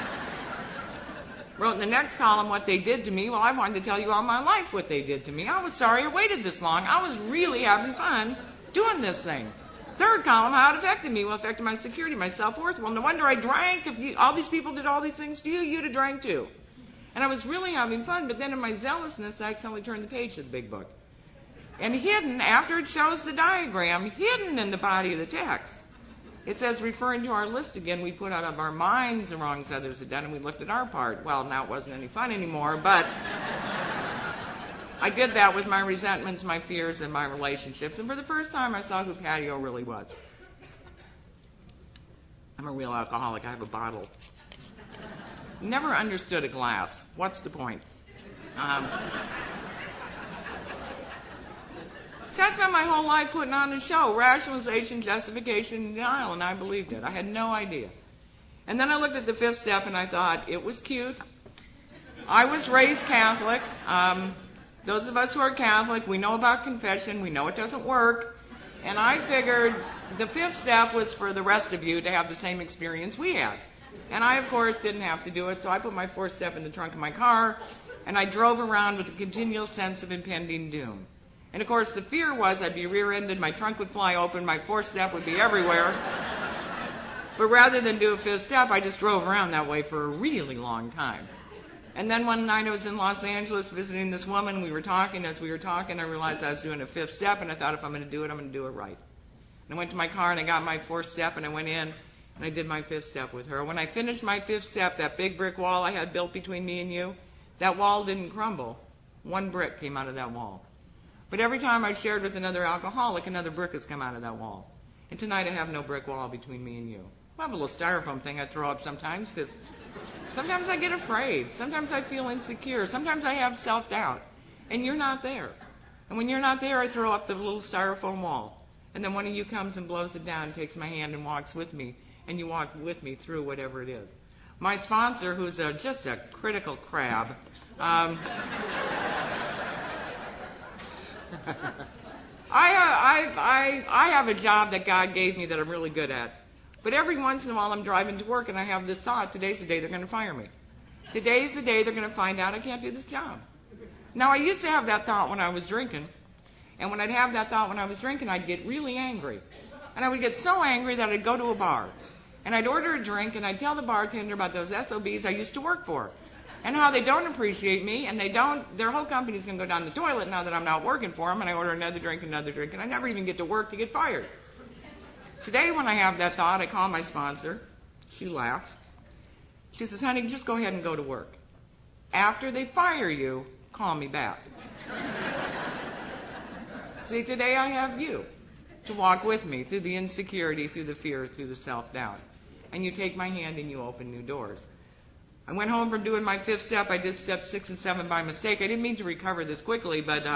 Wrote in the next column what they did to me. Well, I wanted to tell you all my life what they did to me. I was sorry I waited this long. I was really having fun doing this thing. 3rd column, how it affected me. Well, it affected my security, my self-worth. Well, no wonder I drank. If all these people did all these things to you, you'd have drank too. And I was really having fun, but then in my zealousness, I accidentally turned the page to the big book. And hidden, after it shows the diagram, hidden in the body of the text, it says, referring to our list again, we put out of our minds the wrongs others had done, and we looked at our part. Well, now it wasn't any fun anymore, but I did that with my resentments, my fears, and my relationships. And for the first time, I saw who Patty O really was. I'm a real alcoholic. I have a bottle. Never understood a glass. What's the point? So I spent my whole life putting on a show, rationalization, justification, and denial, and I believed it. I had no idea. And then I looked at the 5th step, and I thought, it was cute. I was raised Catholic. Those of us who are Catholic, we know about confession. We know it doesn't work. And I figured the 5th step was for the rest of you to have the same experience we had. And I, of course, didn't have to do it, so I put my 4th step in the trunk of my car, and I drove around with a continual sense of impending doom. And, of course, the fear was I'd be rear-ended, my trunk would fly open, my 4th step would be everywhere. But rather than do a 5th step, I just drove around that way for a really long time. And then one night I was in Los Angeles visiting this woman. We were talking. As we were talking, I realized I was doing a 5th step, and I thought if I'm going to do it, I'm going to do it right. And I went to my car, and I got my 4th step, and I went in, and I did my 5th step with her. When I finished my 5th step, that big brick wall I had built between me and you, that wall didn't crumble. One brick came out of that wall. But every time I shared with another alcoholic, another brick has come out of that wall. And tonight I have no brick wall between me and you. I have a little styrofoam thing I throw up sometimes because sometimes I get afraid. Sometimes I feel insecure. Sometimes I have self-doubt. And you're not there. And when you're not there, I throw up the little styrofoam wall. And then one of you comes and blows it down, takes my hand and walks with me. And you walk with me through whatever it is. My sponsor, who's just a critical crab, I have a job that God gave me that I'm really good at. But every once in a while I'm driving to work and I have this thought, today's the day they're going to fire me. Today's the day they're going to find out I can't do this job. Now, I used to have that thought when I was drinking. And when I'd have that thought when I was drinking, I'd get really angry. And I would get so angry that I'd go to a bar. And I'd order a drink and I'd tell the bartender about those SOBs I used to work for. And how they don't appreciate me, and their whole company's going to go down the toilet now that I'm not working for them, and I order another drink, and I never even get to work to get fired. Today when I have that thought, I call my sponsor. She laughs. She says, honey, just go ahead and go to work. After they fire you, call me back. See, today I have you to walk with me through the insecurity, through the fear, through the self-doubt. And you take my hand and you open new doors. I went home from doing my 5th step. I did steps 6 and 7 by mistake. I didn't mean to recover this quickly, but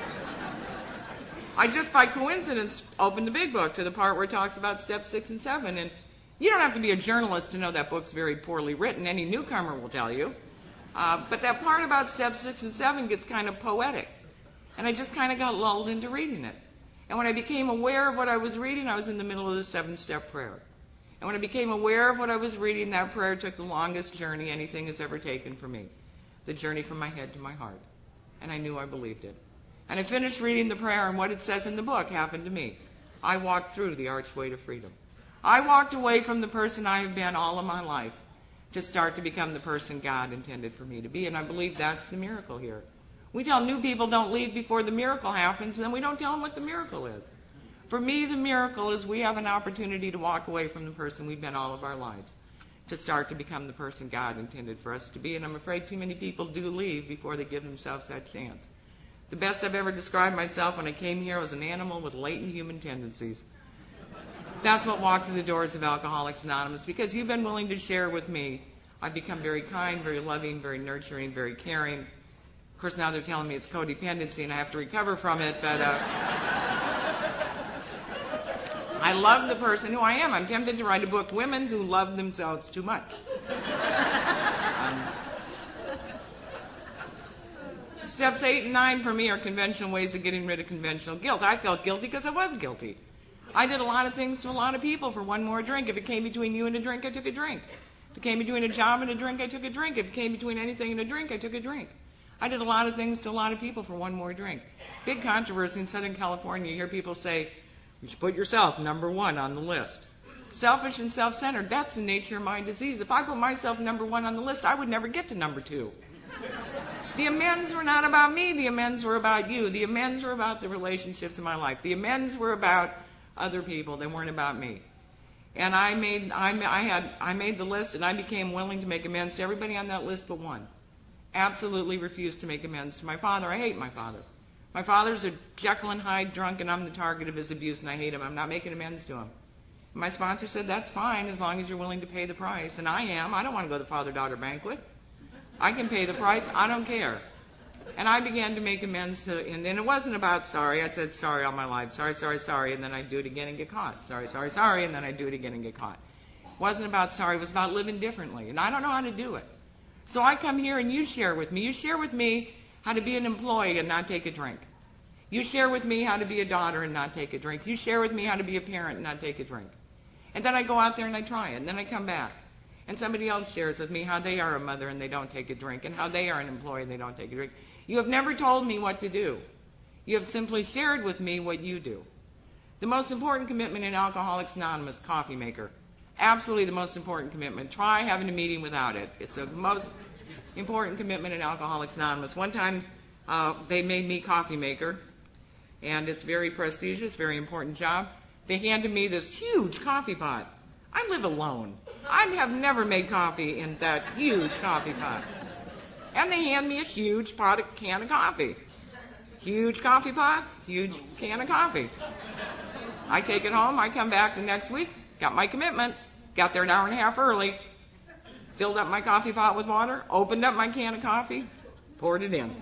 I just by coincidence opened the big book to the part where it talks about steps 6 and 7. And you don't have to be a journalist to know that book's very poorly written. Any newcomer will tell you. But that part about steps 6 and 7 gets kind of poetic. And I just kind of got lulled into reading it. And when I became aware of what I was reading, I was in the middle of the 7-step prayer. And when I became aware of what I was reading, that prayer took the longest journey anything has ever taken for me. The journey from my head to my heart. And I knew I believed it. And I finished reading the prayer, and what it says in the book happened to me. I walked through the archway to freedom. I walked away from the person I have been all of my life to start to become the person God intended for me to be. And I believe that's the miracle here. We tell new people don't leave before the miracle happens, and then we don't tell them what the miracle is. For me, the miracle is we have an opportunity to walk away from the person we've been all of our lives to start to become the person God intended for us to be. And I'm afraid too many people do leave before they give themselves that chance. The best I've ever described myself when I came here was an animal with latent human tendencies. That's what walked through the doors of Alcoholics Anonymous, because you've been willing to share with me. I've become very kind, very loving, very nurturing, very caring. Of course, now they're telling me it's codependency and I have to recover from it, but I love the person who I am. I'm tempted to write a book, Women Who Love Themselves Too Much. Steps 8 and 9 for me are conventional ways of getting rid of conventional guilt. I felt guilty because I was guilty. I did a lot of things to a lot of people for one more drink. If it came between you and a drink, I took a drink. If it came between a job and a drink, I took a drink. If it came between anything and a drink, I took a drink. I did a lot of things to a lot of people for one more drink. Big controversy in Southern California. You hear people say, you should put yourself number 1 on the list. Selfish and self-centered, that's the nature of my disease. If I put myself number 1 on the list, I would never get to number 2. The amends were not about me. The amends were about you. The amends were about the relationships in my life. The amends were about other people. They weren't about me. And I made the list, and I became willing to make amends to everybody on that list but one. Absolutely refused to make amends to my father. I hate my father. My father's a Jekyll and Hyde drunk, and I'm the target of his abuse, and I hate him. I'm not making amends to him. And my sponsor said, that's fine as long as you're willing to pay the price. And I am. I don't want to go to the father-daughter banquet. I can pay the price. I don't care. And I began to make amends and then it wasn't about sorry. I said sorry all my life. Sorry, sorry, sorry. And then I'd do it again and get caught. Sorry, sorry, sorry. And then I'd do it again and get caught. It wasn't about sorry. It was about living differently. And I don't know how to do it. So I come here and you share with me. You share with me how to be an employee and not take a drink. You share with me how to be a daughter and not take a drink. You share with me how to be a parent and not take a drink. And then I go out there and I try it. And then I come back. And somebody else shares with me how they are a mother and they don't take a drink, and how they are an employee and they don't take a drink. You have never told me what to do. You have simply shared with me what you do. The most important commitment in Alcoholics Anonymous, coffee maker. Absolutely the most important commitment. Try having a meeting without it. It's the most important commitment in Alcoholics Anonymous. One time they made me coffee maker, and it's very prestigious, very important job. They handed me this huge coffee pot. I live alone. I have never made coffee in that huge coffee pot. And they hand me a huge can of coffee. Huge coffee pot, huge can of coffee. I take it home. I come back the next week, got my commitment, got there an hour and a half early, filled up my coffee pot with water, opened up my can of coffee, poured it in.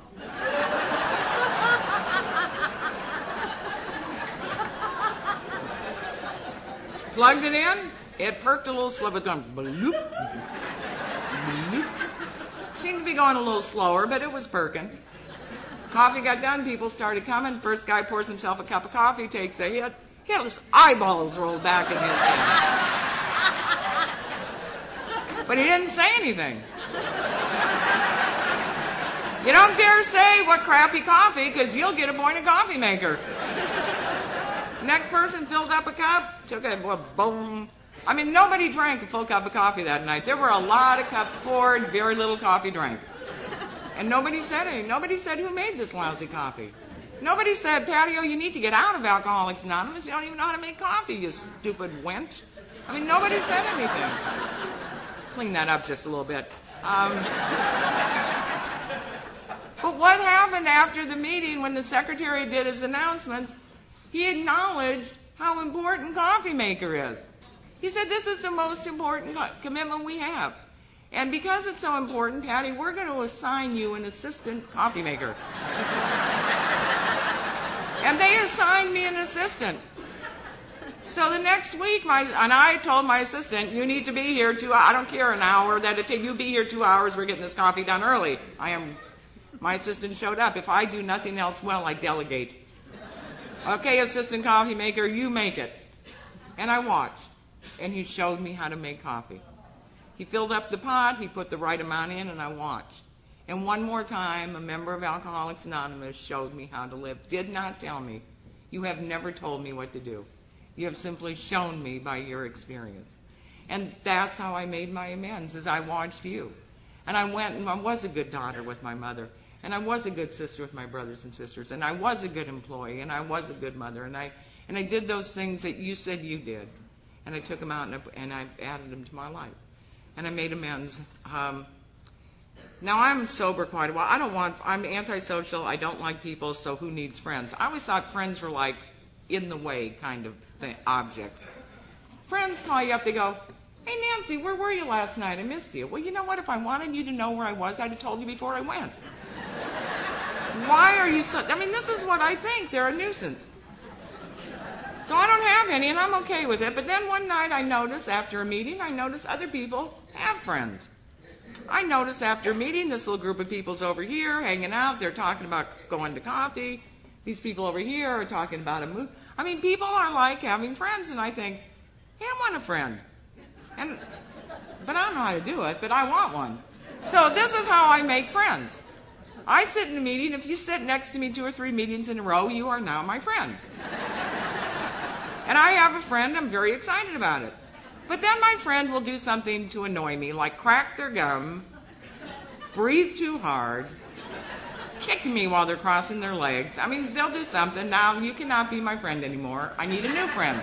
Plugged it in. It perked a little slow. It was going bloop, bloop. Seemed to be going a little slower, but it was perking. Coffee got done. People started coming. First guy pours himself a cup of coffee, takes a hit. His eyeballs rolled back in his head. But he didn't say anything. You don't dare say what crappy coffee, because you'll get appointed coffee maker. Next person filled up a cup, took a boom. I mean, nobody drank a full cup of coffee that night. There were a lot of cups poured, very little coffee drank. And nobody said anything. Nobody said who made this lousy coffee. Nobody said, Patty, you need to get out of Alcoholics Anonymous. You don't even know how to make coffee, you stupid wench. I mean, nobody said anything. Clean that up just a little bit. But what happened after the meeting when the secretary did his announcements? He acknowledged how important Coffee Maker is. He said, this is the most important commitment we have. And because it's so important, Patty, we're going to assign you an assistant coffee maker. And they assigned me an assistant. So the next week, I told my assistant, you need to be here I don't care an hour that it takes. You be here 2 hours. We're getting this coffee done early. My assistant showed up. If I do nothing else well, I delegate. Okay, assistant coffee maker, you make it. And I watched. And he showed me how to make coffee. He filled up the pot, he put the right amount in, and I watched. And one more time, a member of Alcoholics Anonymous showed me how to live. Did not tell me. You have never told me what to do. You have simply shown me by your experience. And that's how I made my amends, as I watched you. And I went and I was a good daughter with my mother. And I was a good sister with my brothers and sisters. And I was a good employee. And I was a good mother. And I did those things that you said you did. And I took them out and I added them to my life. And I made amends. Now I'm sober quite a while. I'm antisocial. I don't like people, so who needs friends? I always thought friends were like in the way kind of objects. Friends call you up, they go, hey Nancy, where were you last night? I missed you. Well, you know what? If I wanted you to know where I was, I'd have told you before I went. Why are you this is what I think. They're a nuisance. So I don't have any, and I'm okay with it. But then one night after a meeting, I noticed other people have friends. I noticed after a meeting, this little group of people's over here hanging out. They're talking about going to coffee. These people over here are talking about a move. People are like having friends, and I think, hey, I want a friend. But I don't know how to do it, but I want one. So this is how I make friends. I sit in a meeting. If you sit next to me 2 or 3 meetings in a row, you are now my friend. And I have a friend, I'm very excited about it. But then my friend will do something to annoy me, like crack their gum, breathe too hard, kick me while they're crossing their legs. They'll do something. Now, you cannot be my friend anymore. I need a new friend.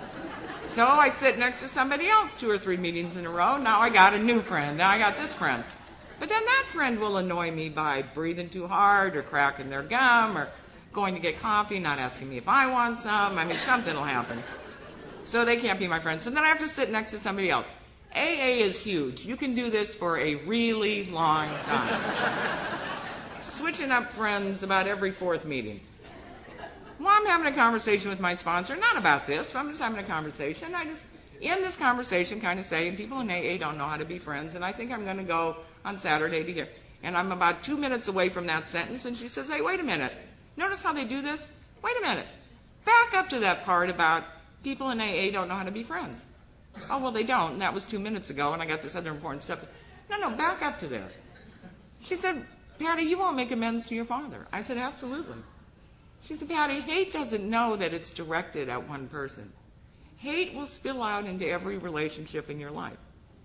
So I sit next to somebody else 2 or 3 meetings in a row. Now I got a new friend. Now I got this friend. But then that friend will annoy me by breathing too hard or cracking their gum or going to get coffee, not asking me if I want some. Something will happen. So they can't be my friends. So then I have to sit next to somebody else. AA is huge. You can do this for a really long time. Switching up friends about every 4th meeting. Well, I'm having a conversation with my sponsor, not about this, but I'm just having a conversation. I just, in this conversation, kind of say, people in AA don't know how to be friends, and I think I'm going to go on Saturday to here. And I'm about 2 minutes away from that sentence, and she says, hey, wait a minute. Notice how they do this? Wait a minute. Back up to that part about people in AA don't know how to be friends. Oh, well, they don't, and that was 2 minutes ago, and I got this other important stuff. No, back up to there. She said, Patty, you won't make amends to your father. I said, absolutely. She said, Patty, hate doesn't know that it's directed at one person. Hate will spill out into every relationship in your life.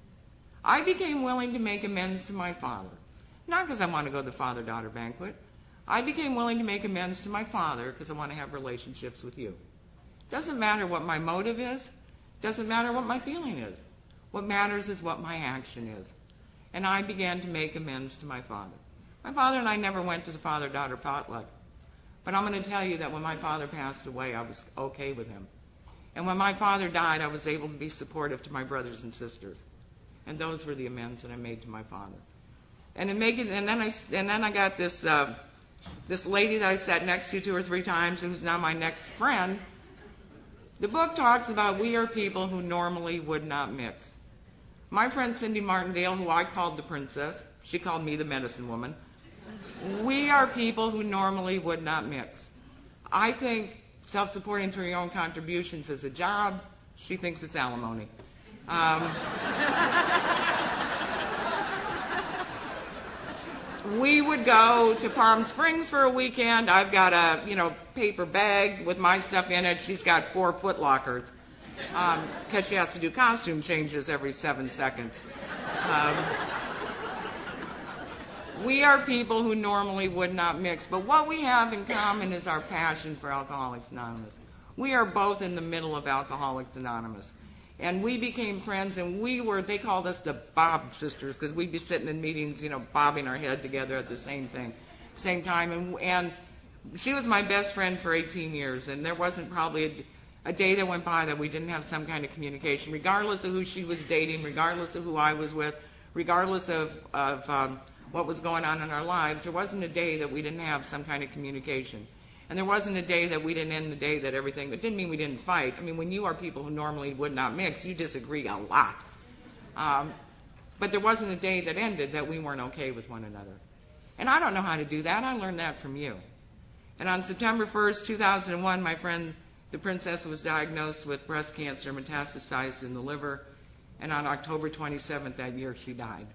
I became willing to make amends to my father, not because I want to go to the father-daughter banquet. I became willing to make amends to my father because I want to have relationships with you. Doesn't matter what my motive is. Doesn't matter what my feeling is. What matters is what my action is. And I began to make amends to my father. My father and I never went to the father-daughter potluck. But I'm going to tell you that when my father passed away, I was okay with him. And when my father died, I was able to be supportive to my brothers and sisters. And those were the amends that I made to my father. And then I got this lady that I sat next to 2 or 3 times, who's now my next friend. The book talks about we are people who normally would not mix. My friend Cindy Martindale, who I called the princess, she called me the medicine woman. We are people who normally would not mix. I think self-supporting through your own contributions is a job. She thinks it's alimony. We would go to Palm Springs for a weekend. I've got a, paper bag with my stuff in it. She's got 4 foot lockers because she has to do costume changes every 7 seconds. We are people who normally would not mix, but what we have in common is our passion for Alcoholics Anonymous. We are both in the middle of Alcoholics Anonymous. And we became friends, and they called us the Bob sisters, because we'd be sitting in meetings, bobbing our head together at the same time. And she was my best friend for 18 years, and there wasn't probably a day that went by that we didn't have some kind of communication, regardless of who she was dating, regardless of who I was with, regardless of what was going on in our lives. There wasn't a day that we didn't have some kind of communication. And there wasn't a day that we didn't end the day that everything, it didn't mean we didn't fight. I mean, when you are people who normally would not mix, you disagree a lot. But there wasn't a day that ended that we weren't okay with one another. And I don't know how to do that. I learned that from you. And on September 1st, 2001, my friend, the princess, was diagnosed with breast cancer metastasized in the liver. And on October 27th that year, she died.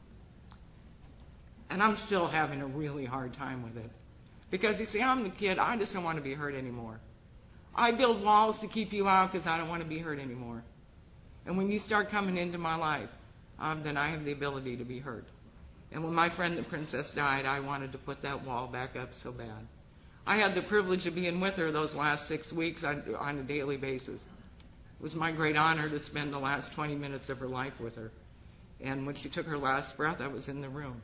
And I'm still having a really hard time with it. Because, you see, I'm the kid. I just don't want to be hurt anymore. I build walls to keep you out because I don't want to be hurt anymore. And when you start coming into my life, then I have the ability to be hurt. And when my friend, the princess, died, I wanted to put that wall back up so bad. I had the privilege of being with her those last 6 weeks on a daily basis. It was my great honor to spend the last 20 minutes of her life with her. And when she took her last breath, I was in the room.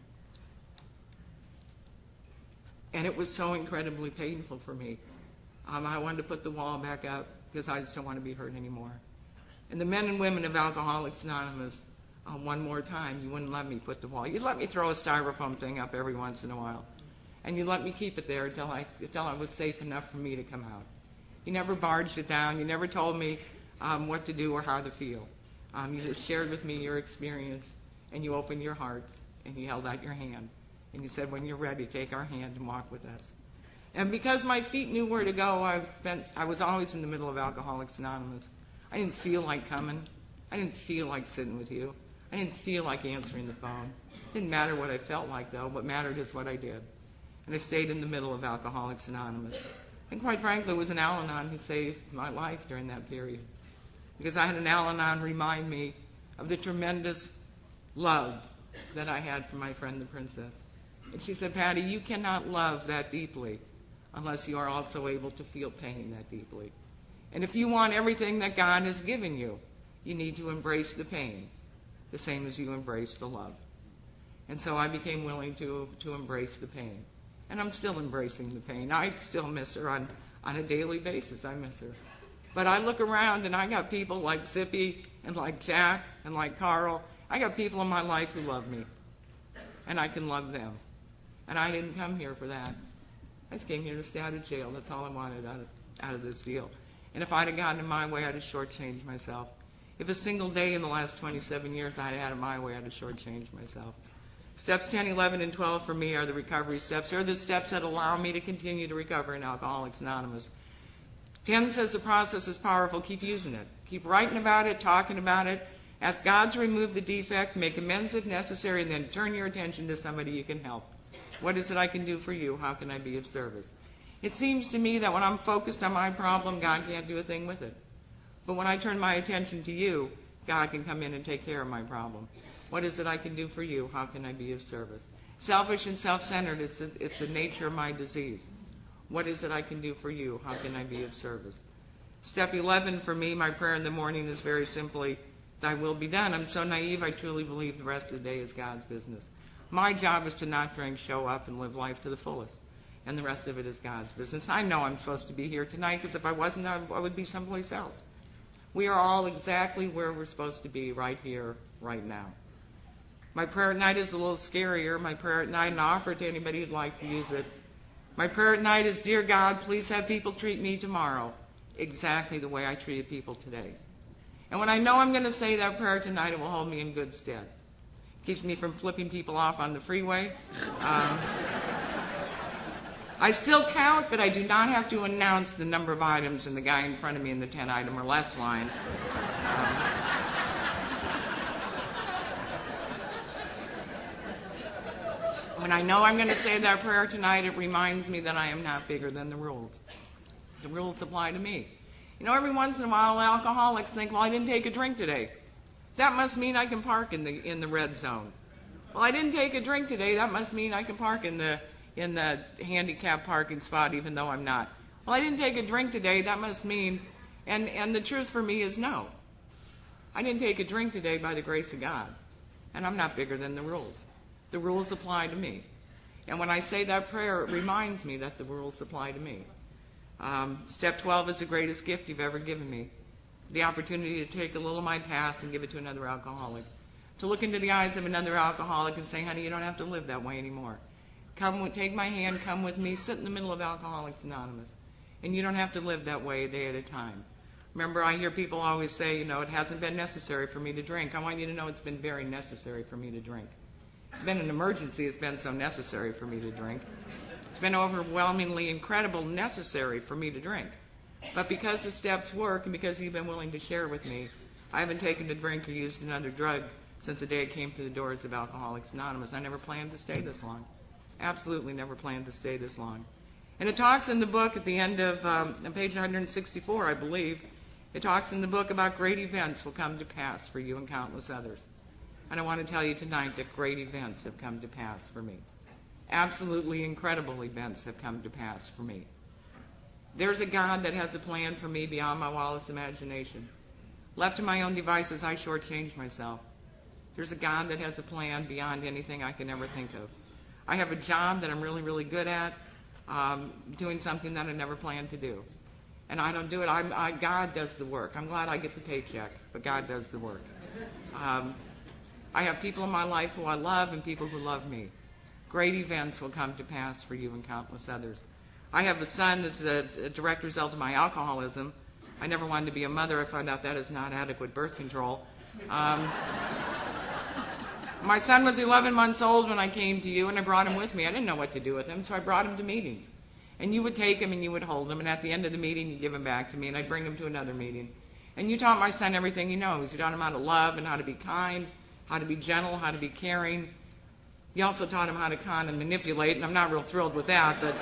And it was so incredibly painful for me. I wanted to put the wall back up because I just don't want to be hurt anymore. And the men and women of Alcoholics Anonymous, one more time, you wouldn't let me put the wall. You'd let me throw a styrofoam thing up every once in a while. And you'd let me keep it there until I was safe enough for me to come out. You never barged it down. You never told me what to do or how to feel. You just shared with me your experience, and you opened your hearts, and you held out your hand. And you said, when you're ready, take our hand and walk with us. And because my feet knew where to go, I was always in the middle of Alcoholics Anonymous. I didn't feel like coming. I didn't feel like sitting with you. I didn't feel like answering the phone. It didn't matter what I felt like, though. What mattered is what I did. And I stayed in the middle of Alcoholics Anonymous. And quite frankly, it was an Al-Anon who saved my life during that period. Because I had an Al-Anon remind me of the tremendous love that I had for my friend, the princess. And she said, Patty, you cannot love that deeply unless you are also able to feel pain that deeply. And if you want everything that God has given you, you need to embrace the pain, the same as you embrace the love. And so I became willing to embrace the pain. And I'm still embracing the pain. I still miss her on a daily basis. I miss her. But I look around and I got people like Zippy and like Jack and like Carl. I got people in my life who love me. And I can love them. And I didn't come here for that. I just came here to stay out of jail. That's all I wanted out of this deal. And if I'd have gotten in my way, I'd have shortchanged myself. If a single day in the last 27 years I'd had it my way, I'd have shortchanged myself. Steps 10, 11, and 12 for me are the recovery steps. They're the steps that allow me to continue to recover in Alcoholics Anonymous. 10 says the process is powerful. Keep using it. Keep writing about it, talking about it. Ask God to remove the defect, make amends if necessary, and then turn your attention to somebody you can help. What is it I can do for you? How can I be of service? It seems to me that when I'm focused on my problem, God can't do a thing with it. But when I turn my attention to you, God can come in and take care of my problem. What is it I can do for you? How can I be of service? Selfish and self-centered, it's the nature of my disease. What is it I can do for you? How can I be of service? Step 11 for me, my prayer in the morning is very simply, thy will be done. I'm so naive, I truly believe the rest of the day is God's business. My job is to not drink, show up, and live life to the fullest. And the rest of it is God's business. I know I'm supposed to be here tonight because if I wasn't, I would be someplace else. We are all exactly where we're supposed to be right here, right now. My prayer at night is a little scarier. My prayer at night, and I offer it to anybody who'd like to use it. My prayer at night is, Dear God, please have people treat me tomorrow exactly the way I treated people today. And when I know I'm going to say that prayer tonight, it will hold me in good stead. Keeps me from flipping people off on the freeway. I still count, but I do not have to announce the number of items in the guy in front of me in the 10 item or less line. When I know I'm going to say that prayer tonight, it reminds me that I am not bigger than the rules. The rules apply to me. You know, every once in a while, alcoholics think, well, I didn't take a drink today. That must mean I can park in the red zone. Well, I didn't take a drink today. That must mean I can park in the handicap parking spot even though I'm not. Well, I didn't take a drink today. That must mean, and the truth for me is no. I didn't take a drink today by the grace of God. And I'm not bigger than the rules. The rules apply to me. And when I say that prayer, it reminds me that the rules apply to me. Step 12 is the greatest gift you've ever given me. The opportunity to take a little of my past and give it to another alcoholic. To look into the eyes of another alcoholic and say, honey, you don't have to live that way anymore. Take my hand, come with me, sit in the middle of Alcoholics Anonymous. And you don't have to live that way a day at a time. Remember, I hear people always say, it hasn't been necessary for me to drink. I want you to know it's been very necessary for me to drink. It's been an emergency. It's been so necessary for me to drink. It's been overwhelmingly incredible necessary for me to drink. But because the steps work and because you've been willing to share with me, I haven't taken a drink or used another drug since the day I came through the doors of Alcoholics Anonymous. I never planned to stay this long. Absolutely never planned to stay this long. And it talks in the book at the end of on page 164, I believe, it talks in the book about great events will come to pass for you and countless others. And I want to tell you tonight that great events have come to pass for me. Absolutely incredible events have come to pass for me. There's a God that has a plan for me beyond my wildest imagination. Left to my own devices, I shortchange myself. There's a God that has a plan beyond anything I can ever think of. I have a job that I'm really, really good at, doing something that I never planned to do. And I don't do it. God does the work. I'm glad I get the paycheck, but God does the work. I have people in my life who I love and people who love me. Great events will come to pass for you and countless others. I have a son that's a direct result of my alcoholism. I never wanted to be a mother. I found out that is not adequate birth control. My son was 11 months old when I came to you, and I brought him with me. I didn't know what to do with him, so I brought him to meetings. And you would take him and you would hold him, and at the end of the meeting, you'd give him back to me, and I'd bring him to another meeting. And you taught my son everything he knows. You taught him how to love and how to be kind, how to be gentle, how to be caring. You also taught him how to con and manipulate, and I'm not real thrilled with that, but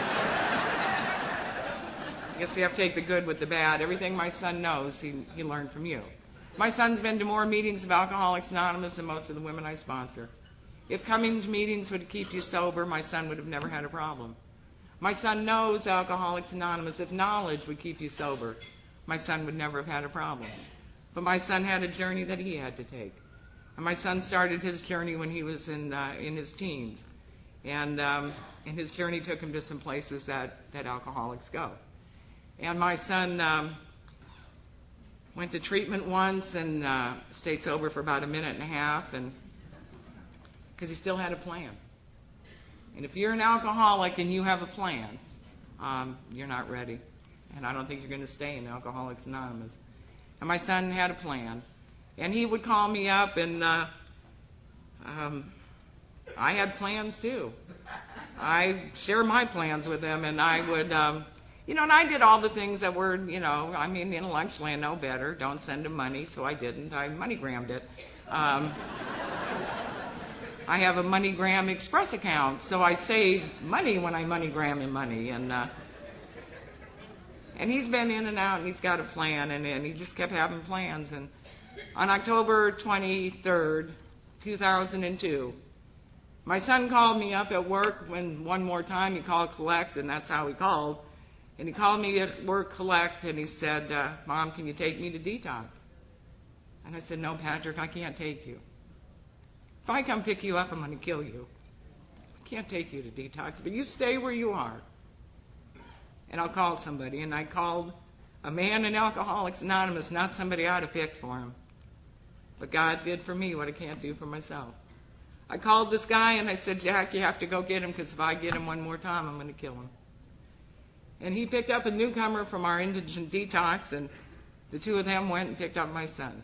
I guess you have to take the good with the bad. Everything my son knows, he learned from you. My son's been to more meetings of Alcoholics Anonymous than most of the women I sponsor. If coming to meetings would keep you sober, my son would have never had a problem. My son knows Alcoholics Anonymous. If knowledge would keep you sober, my son would never have had a problem. But my son had a journey that he had to take. And my son started his journey when he was in his teens. And his journey took him to some places that alcoholics go. And my son went to treatment once and stayed sober for about a minute and a half, and because he still had a plan. And if you're an alcoholic and you have a plan, you're not ready. And I don't think you're going to stay in Alcoholics Anonymous. And my son had a plan. And he would call me up, and I had plans too. I shared my plans with him, and I would, and I did all the things that were, intellectually I know better. Don't send him money, so I didn't. I MoneyGrammed it. I have a MoneyGram Express account, so I save money when I MoneyGram him money. And he's been in and out, and he's got a plan, and he just kept having plans. And on October 23rd, 2002, my son called me up at work one more time. He called collect, and that's how he called. And he called me at work collect, and he said, Mom, can you take me to detox? And I said, no, Patrick, I can't take you. If I come pick you up, I'm going to kill you. I can't take you to detox, but you stay where you are. And I'll call somebody. And I called a man in Alcoholics Anonymous, not somebody I'd have picked for him. But God did for me what I can't do for myself. I called this guy, and I said, Jack, you have to go get him, because if I get him one more time, I'm going to kill him. And he picked up a newcomer from our indigent detox, and the two of them went and picked up my son.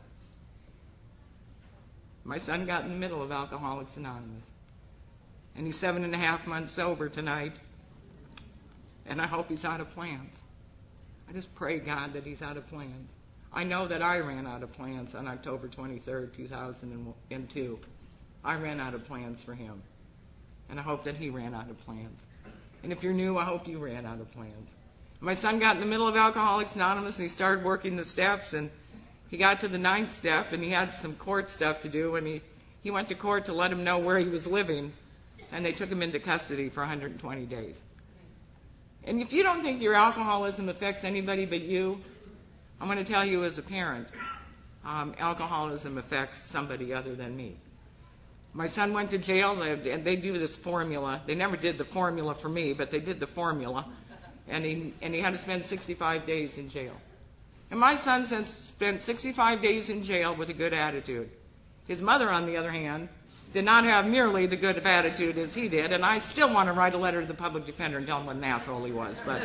My son got in the middle of Alcoholics Anonymous. And he's 7.5 months sober tonight. And I hope he's out of plans. I just pray, God, that he's out of plans. I know that I ran out of plans on October 23rd, 2002. I ran out of plans for him. And I hope that he ran out of plans. And if you're new, I hope you ran out of plans. My son got in the middle of Alcoholics Anonymous, and he started working the steps, and he got to the 9th step, and he had some court stuff to do, and He went to court to let him know where he was living, and they took him into custody for 120 days. And if you don't think your alcoholism affects anybody but you, I'm going to tell you as a parent, alcoholism affects somebody other than me. My son went to jail, and they do this formula. They never did the formula for me, but they did the formula. And he had to spend 65 days in jail. And my son spent 65 days in jail with a good attitude. His mother, on the other hand, did not have nearly the good of attitude as he did, and I still want to write a letter to the public defender and tell him what an asshole he was. But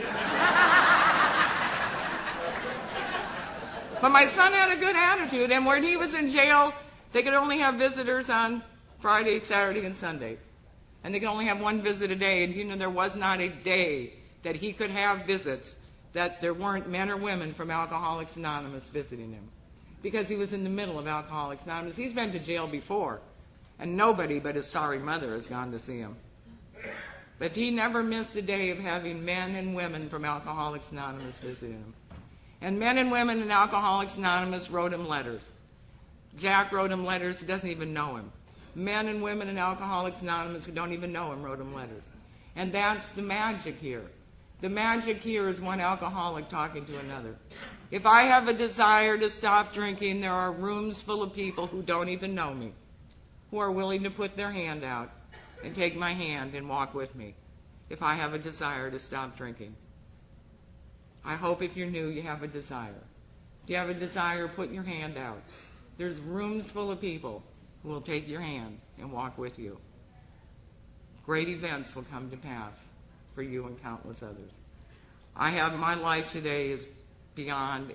my son had a good attitude, and when he was in jail, they could only have visitors on Friday, Saturday, and Sunday. And they could only have one visit a day, and there was not a day that he could have visits that there weren't men or women from Alcoholics Anonymous visiting him, because he was in the middle of Alcoholics Anonymous. He's been to jail before, and nobody but his sorry mother has gone to see him. But he never missed a day of having men and women from Alcoholics Anonymous visiting him. And men and women in Alcoholics Anonymous wrote him letters. Jack wrote him letters. He doesn't even know him. Men and women in Alcoholics Anonymous who don't even know him wrote him letters. And that's the magic here. The magic here is one alcoholic talking to another. If I have a desire to stop drinking, there are rooms full of people who don't even know me, who are willing to put their hand out and take my hand and walk with me if I have a desire to stop drinking. I hope if you're new, you have a desire. If you have a desire, put your hand out. There's rooms full of people who will take your hand and walk with you. Great events will come to pass for you and countless others. My life today is beyond.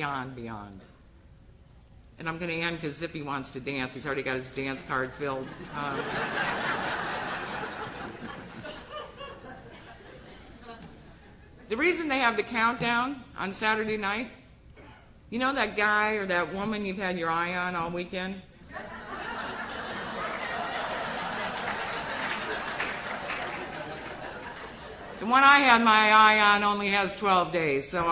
And I'm going to end because Zippy wants to dance. He's already got his dance card filled. The reason they have the countdown on Saturday night, you know that guy or that woman you've had your eye on all weekend? The one I had my eye on only has 12 days, so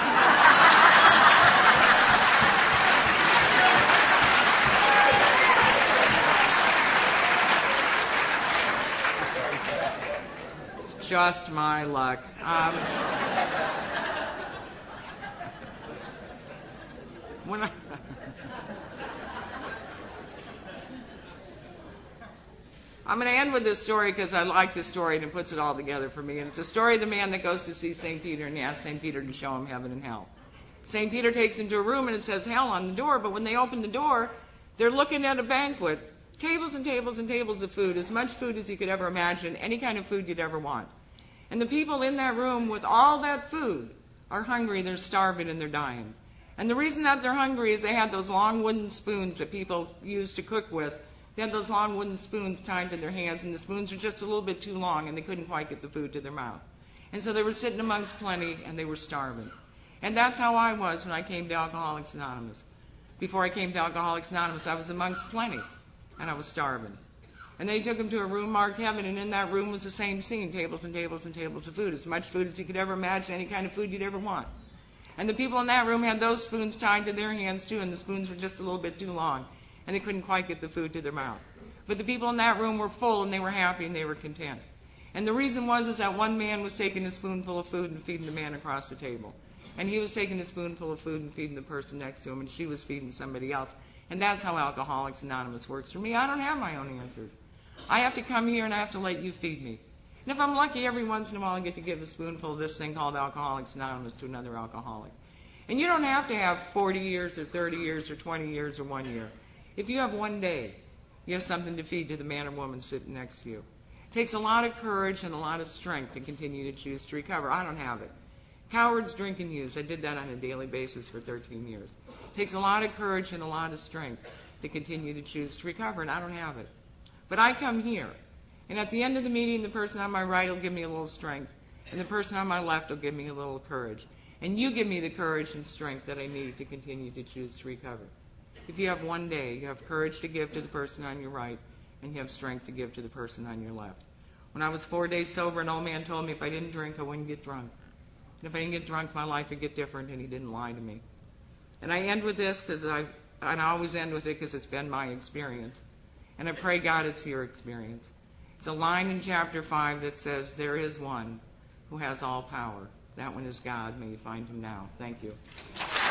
it's just my luck. I'm going to end with this story because I like this story and it puts it all together for me. And it's a story of the man that goes to see St. Peter and he asks St. Peter to show him heaven and hell. St. Peter takes him to a room and it says hell on the door, but when they open the door, they're looking at a banquet. Tables and tables and tables of food, as much food as you could ever imagine, any kind of food you'd ever want. And the people in that room with all that food are hungry, they're starving, and they're dying. And the reason that they're hungry is they had those long wooden spoons that people used to cook with. They had those long wooden spoons tied to their hands, and the spoons were just a little bit too long, and they couldn't quite get the food to their mouth. And so they were sitting amongst plenty, and they were starving. And that's how I was when I came to Alcoholics Anonymous. Before I came to Alcoholics Anonymous, I was amongst plenty, and I was starving. And they took him to a room marked heaven, and in that room was the same scene, tables and tables and tables of food, as much food as you could ever imagine, any kind of food you'd ever want. And the people in that room had those spoons tied to their hands, too, and the spoons were just a little bit too long, and they couldn't quite get the food to their mouth. But the people in that room were full, and they were happy, and they were content. And the reason is that one man was taking a spoonful of food and feeding the man across the table. And he was taking a spoonful of food and feeding the person next to him, and she was feeding somebody else. And that's how Alcoholics Anonymous works for me. I don't have my own answers. I have to come here, and I have to let you feed me. And if I'm lucky, every once in a while I get to give a spoonful of this thing called Alcoholics Anonymous to another alcoholic. And you don't have to have 40 years or 30 years or 20 years or 1 year. If you have one day, you have something to feed to the man or woman sitting next to you. It takes a lot of courage and a lot of strength to continue to choose to recover. I don't have it. Cowards drink and use. I did that on a daily basis for 13 years. It takes a lot of courage and a lot of strength to continue to choose to recover, and I don't have it. But I come here, and at the end of the meeting, the person on my right will give me a little strength, and the person on my left will give me a little courage. And you give me the courage and strength that I need to continue to choose to recover. If you have one day, you have courage to give to the person on your right, and you have strength to give to the person on your left. When I was 4 days sober, an old man told me if I didn't drink, I wouldn't get drunk. And if I didn't get drunk, my life would get different, and he didn't lie to me. And I end with this, and I always end with it because it's been my experience. And I pray, God, it's your experience. It's a line in chapter 5 that says, there is one who has all power. That one is God. May you find him now. Thank you.